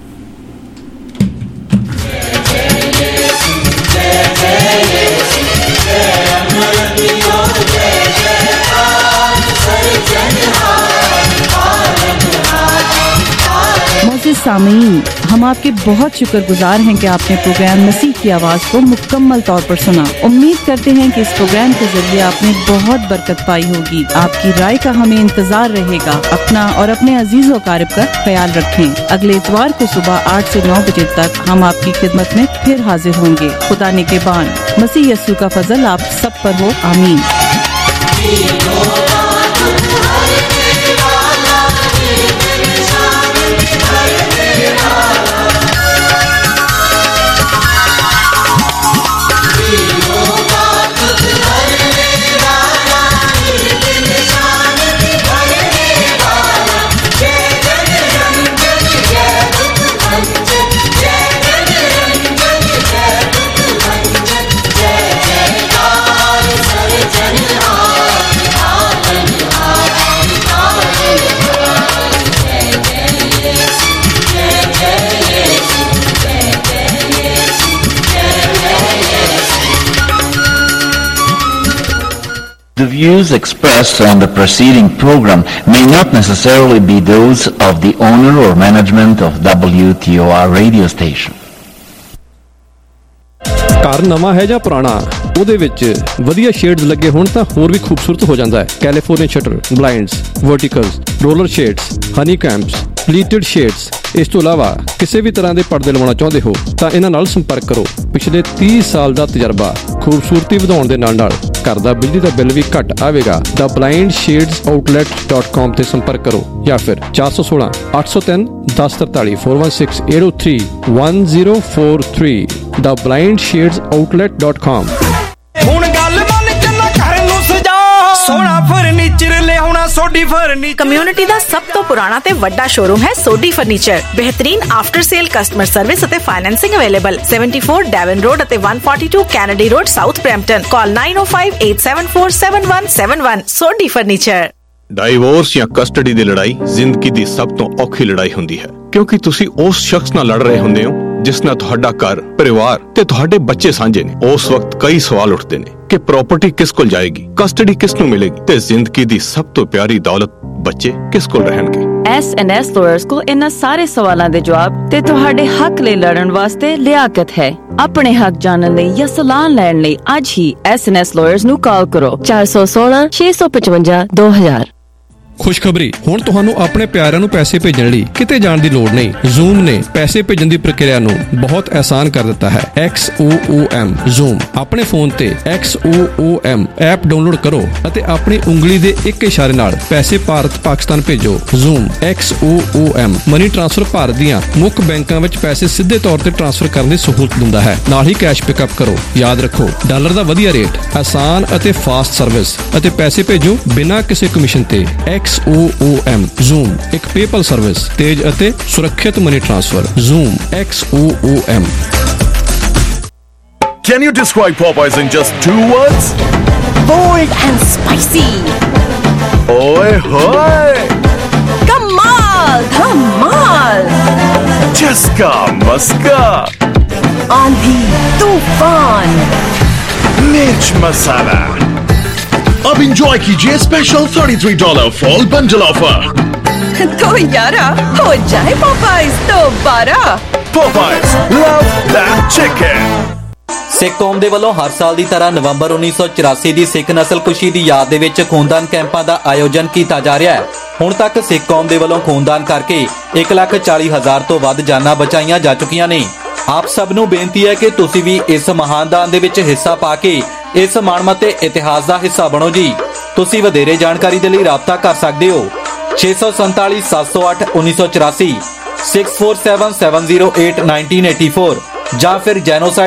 Speaker 2: معزز सामीन, हम आपके बहुत शुक्रगुजार हैं कि आपने प्रोग्राम मसीह की आवाज को मुकम्मल तौर पर सुना। उम्मीद करते हैं कि इस प्रोग्राम के जरिए आपने बहुत बरकत पाई होगी। आपकी राय का हमें इंतजार रहेगा। अपना और अपने अजीज व क़रीब का ख्याल रखें। अगले इतवार को सुबह आठ से नौ बजे तक हम आपकी खिदमत में फिर हाजिर होंगे। खुदा ने के बान, मसीह यस्सु का फजल आप सब पर हो। आमीन।
Speaker 6: The views expressed on the preceding program may not necessarily be those of the owner or management of W T O R radio station.
Speaker 7: ਘਰ ਨਵਾਂ ਹੈ ਜਾਂ ਪੁਰਾਣਾ, ਉਹਦੇ ਵਿੱਚ ਵਧੀਆ ਸ਼ੇਡਸ ਲੱਗੇ ਹੋਣ ਤਾਂ ਹੋਰ ਵੀ ਖੂਬਸੂਰਤ ਹੋ ਜਾਂਦਾ ਹੈ। California shutter, blinds, verticals, roller shades, honeycombs, pleated shades. ਇਸ ਤੋਂ ਇਲਾਵਾ ਕਿਸੇ ਵੀ ਤਰ੍ਹਾਂ ਦੇ ਪਰਦੇ ਲਵਾਉਣਾ ਚਾਹੁੰਦੇ ਹੋ ਤਾਂ ਇਹਨਾਂ ਨਾਲ ਸੰਪਰਕ ਕਰੋ। ਪਿਛਲੇ ਤੀਹ ਸਾਲ ਦਾ ਤਜਰਬਾ, ਖੂਬਸੂਰਤੀ ਵਧਾਉਣ ਦੇ ਨਾਲ ਨਾਲ ਘਰ ਦਾ ਬਿਜਲੀ ਦਾ ਬਿੱਲ ਵੀ ਘੱਟ ਆਵੇਗਾ। The blind shades outlet dot com ਤੇ ਸੰਪਰਕ ਕਰੋ ਜਾਂ ਫਿਰ ਚਾਰ ਸੌ ਸੋਲਾਂ ਅੱਠ ਸੌ ਤਿੰਨ ਦਸ ਤਰਤਾਲੀ four one six eight zero three one zero four three the blind shades outlet dot com.
Speaker 8: ਹੁਣ ਗੱਲ ਮੰਨ ਕੇ ਨਾ ਘਰ ਨੂੰ ਸਜਾ, ਸੋਹਣਾ ਫਰਨੀਚਰ ਲਿਆਉਣਾ ਸੋਡੀ ਫਰਨੀਚਰ।
Speaker 9: ਕਮਿਊਨਿਟੀ ਦਾ ਸਭ ਤੋਂ ਪੁਰਾਣਾ ਤੇ ਵੱਡਾ ਸ਼ੋਰੂਮ ਹੈ ਸੋਡੀ ਫਰਨੀਚਰ। ਬਿਹਤਰੀਨ ਆਫਟਰ ਸੇਲ ਕਸਟਮਰ ਸਰਵਿਸ ਅਤੇ financing available. seventy-four Devon Road ਅਤੇ one forty-two Kennedy Road, South Brampton. Call nine oh five eight seven four seven one seven one। Sodhi furniture.
Speaker 10: Divorce ਜਾਂ ਕਸਟਡੀ ਦੀ ਲੜਾਈ ਜ਼ਿੰਦਗੀ ਦੀ ਸਭ ਤੋਂ ਔਖੀ ਲੜਾਈ ਹੁੰਦੀ ਹੈ, ਕਿਉਂਕਿ ਤੁਸੀਂ ਉਸ ਸ਼ਖਸ ਨਾਲ ਲੜ ਰਹੇ ਹੁੰਦੇ ਹੋ ਜਿਸ ਨਾਲ ਤੁਹਾਡਾ ਘਰ, ਪਰਿਵਾਰ ਤੇ ਤੁਹਾਡੇ ਬੱਚੇ ਸਾਂਝੇ ਨੇ। ਉਸ ਵਕਤ ਕਈ ਸਵਾਲ ਉੱਠਦੇ ਨੇ ਕਿ ਪ੍ਰਾਪਰਟੀ ਕਿਸ ਕੋਲ ਜਾਏਗੀ, ਕਸਟਡੀ ਕਿਸ ਨੂੰ ਮਿਲੇਗੀ ਤੇ ਜ਼ਿੰਦਗੀ ਦੀ ਸਭ ਤੋਂ ਪਿਆਰੀ ਦੌਲਤ ਬੱਚੇ ਕਿਸ ਕੋਲ ਰਹਿਣਗੇ।
Speaker 11: ਐਸ ਐਂਡ ਐਸ ਲਾਇਰਸ ਕੋਲ ਇਹਨਾਂ ਸਾਰੇ ਸਵਾਲਾਂ ਦੇ ਜਵਾਬ ਤੇ ਤੁਹਾਡੇ ਹੱਕ ਲਈ ਲੜਨ ਵਾਸਤੇ ਲਿਆਕਤ ਹੈ। ਆਪਣੇ ਹੱਕ ਜਾਣਨ ਲਈ ਜਾਂ ਸਲਾਹ ਲੈਣ ਲਈ ਅੱਜ ਹੀ ਐਸ ਐਂਡ ਐਸ ਲਾਇਰਸ ਨੂੰ ਕਾਲ ਕਰੋ ਚਾਰ ਸੌ ਸੋਲਾਂ ਛੇ ਸੌ ਪਚਵੰਜਾ ਦੋ ਹਜ਼ਾਰ।
Speaker 7: ਖੁਸ਼ਖਬਰੀ, ਹੁਣ ਤੁਹਾਨੂੰ ਆਪਣੇ ਪਿਆਰਿਆਂ ਨੂੰ ਪੈਸੇ ਭੇਜਣ ਲਈ ਕਿਤੇ ਜਾਣ ਦੀ ਲੋੜ ਨਹੀਂ। ਜ਼ੂਮ ਨੇ ਪੈਸੇ ਭੇਜਣ ਦੀ ਪ੍ਰਕਿਰਿਆ ਨੂੰ ਬਹੁਤ ਆਸਾਨ ਕਰ ਦਿੱਤਾ ਹੈ। X O O M Zoom. ਆਪਣੇ ਫੋਨ ਤੇ X O O M app download ਕਰੋ ਅਤੇ ਆਪਣੀ ਉਂਗਲੀ ਦੇ ਇੱਕ ਇਸ਼ਾਰੇ ਨਾਲ ਪੈਸੇ ਭਾਰਤ ਪਾਕਿਸਤਾਨ ਭੇਜੋ। Zoom X O O M money transfer Bharat ਦੀਆਂ ਮੁੱਖ ਬੈਂਕਾਂ ਵਿੱਚ ਪੈਸੇ ਸਿੱਧੇ ਤੌਰ ਤੇ ਟ੍ਰਾਂਸਫਰ ਕਰਨ ਦੀ ਸਹੂਲਤ ਦਿੰਦਾ ਹੈ। ਨਾਲ ਹੀ ਕੈਸ਼ ਪਿਕਅਪ ਕਰੋ। ਯਾਦ ਰੱਖੋ, ਡਾਲਰ ਦਾ ਵਧੀਆ ਰੇਟ, ਆਸਾਨ ਅਤੇ ਫਾਸਟ ਸਰਵਿਸ ਅਤੇ ਪੈਸੇ ਭੇਜੋ ਬਿਨਾਂ ਕਿਸੇ ਕਮਿਸ਼ਨ ਤੇ। X O O M Zoom ਇੱਕ ਪੇਪਲ ਸਰਵਿਸ, ਤੇਜ਼ ਅਤੇ ਸੁਰੱਖਿਅਤ money transfer. Zoom X O O M।
Speaker 12: Can you describe Popeyes in just two words?
Speaker 9: Bold and spicy.
Speaker 12: Oi hoy!
Speaker 9: Kamal Dhamal.
Speaker 12: Chaska Maska.
Speaker 9: Aandhi Tufan.
Speaker 12: Mirch Masala. अब enjoy कीजिए special thirty-three dollar fall bundle offer।
Speaker 9: तो यारा हो जाए Popeyes दोबारा।
Speaker 12: Popeyes, love that chicken।
Speaker 1: ਸਿੱਖ ਕੌਮ ਦੇ ਵੱਲੋਂ ਹਰ ਸਾਲ ਦੀ ਤਰ੍ਹਾਂ ਨਵੰਬਰ ਉੱਨੀ ਸੌ ਚੁਰਾਸੀ ਦੀ ਸਿੱਖ ਨਸਲ ਕੁਸ਼ੀ ਦੀ ਯਾਦ ਦੇ ਵਿੱਚ ਖੂਨਦਾਨ ਕੈਂਪਾਂ ਦਾ ਆਯੋਜਨ ਕੀਤਾ ਜਾ ਰਿਹਾ ਹੈ। ਹੁਣ ਤੱਕ ਸਿੱਖ ਕੌਮ ਦੇ ਵੱਲੋਂ ਖੂਨਦਾਨ ਕਰਕੇ ਇੱਕ ਲੱਖ ਚਾਲੀ ਹਜ਼ਾਰ ਤੋਂ ਵੱਧ ਜਾਨਾਂ ਬਚਾਈਆਂ ਜਾ ਚੁੱਕੀਆਂ ਨੇ। ਆਪ ਸਭ ਨੂੰ ਬੇਨਤੀ ਹੈ ਕਿ ਤੁਸੀਂ ਵੀ ਇਸ ਮਹਾਨ ਦਾਨ ਦੇ ਵਿੱਚ ਹਿੱਸਾ ਪਾ ਕੇ ਇਸ ਮਾਣਮੱਤੇ ਇਤਿਹਾਸ ਦਾ ਹਿੱਸਾ ਬਣੋ ਜੀ। ਤੁਸੀਂ ਵਧੇਰੇ ਜਾਣਕਾਰੀ ਦੇ ਲਈ ਰਾਬਤਾ ਕਰ ਸਕਦੇ ਹੋ ਛੇ ਸੌ ਸੰਤਾਲੀ ਸੱਤ ਸੌ ਅੱਠ ਉੱਨੀ ਸੌ ਚੁਰਾਸੀ six four seven seven zero eight nineteen eighty-four ਜਾਂ ਫਿਰ ਜੈਨੋਸਾਈਡ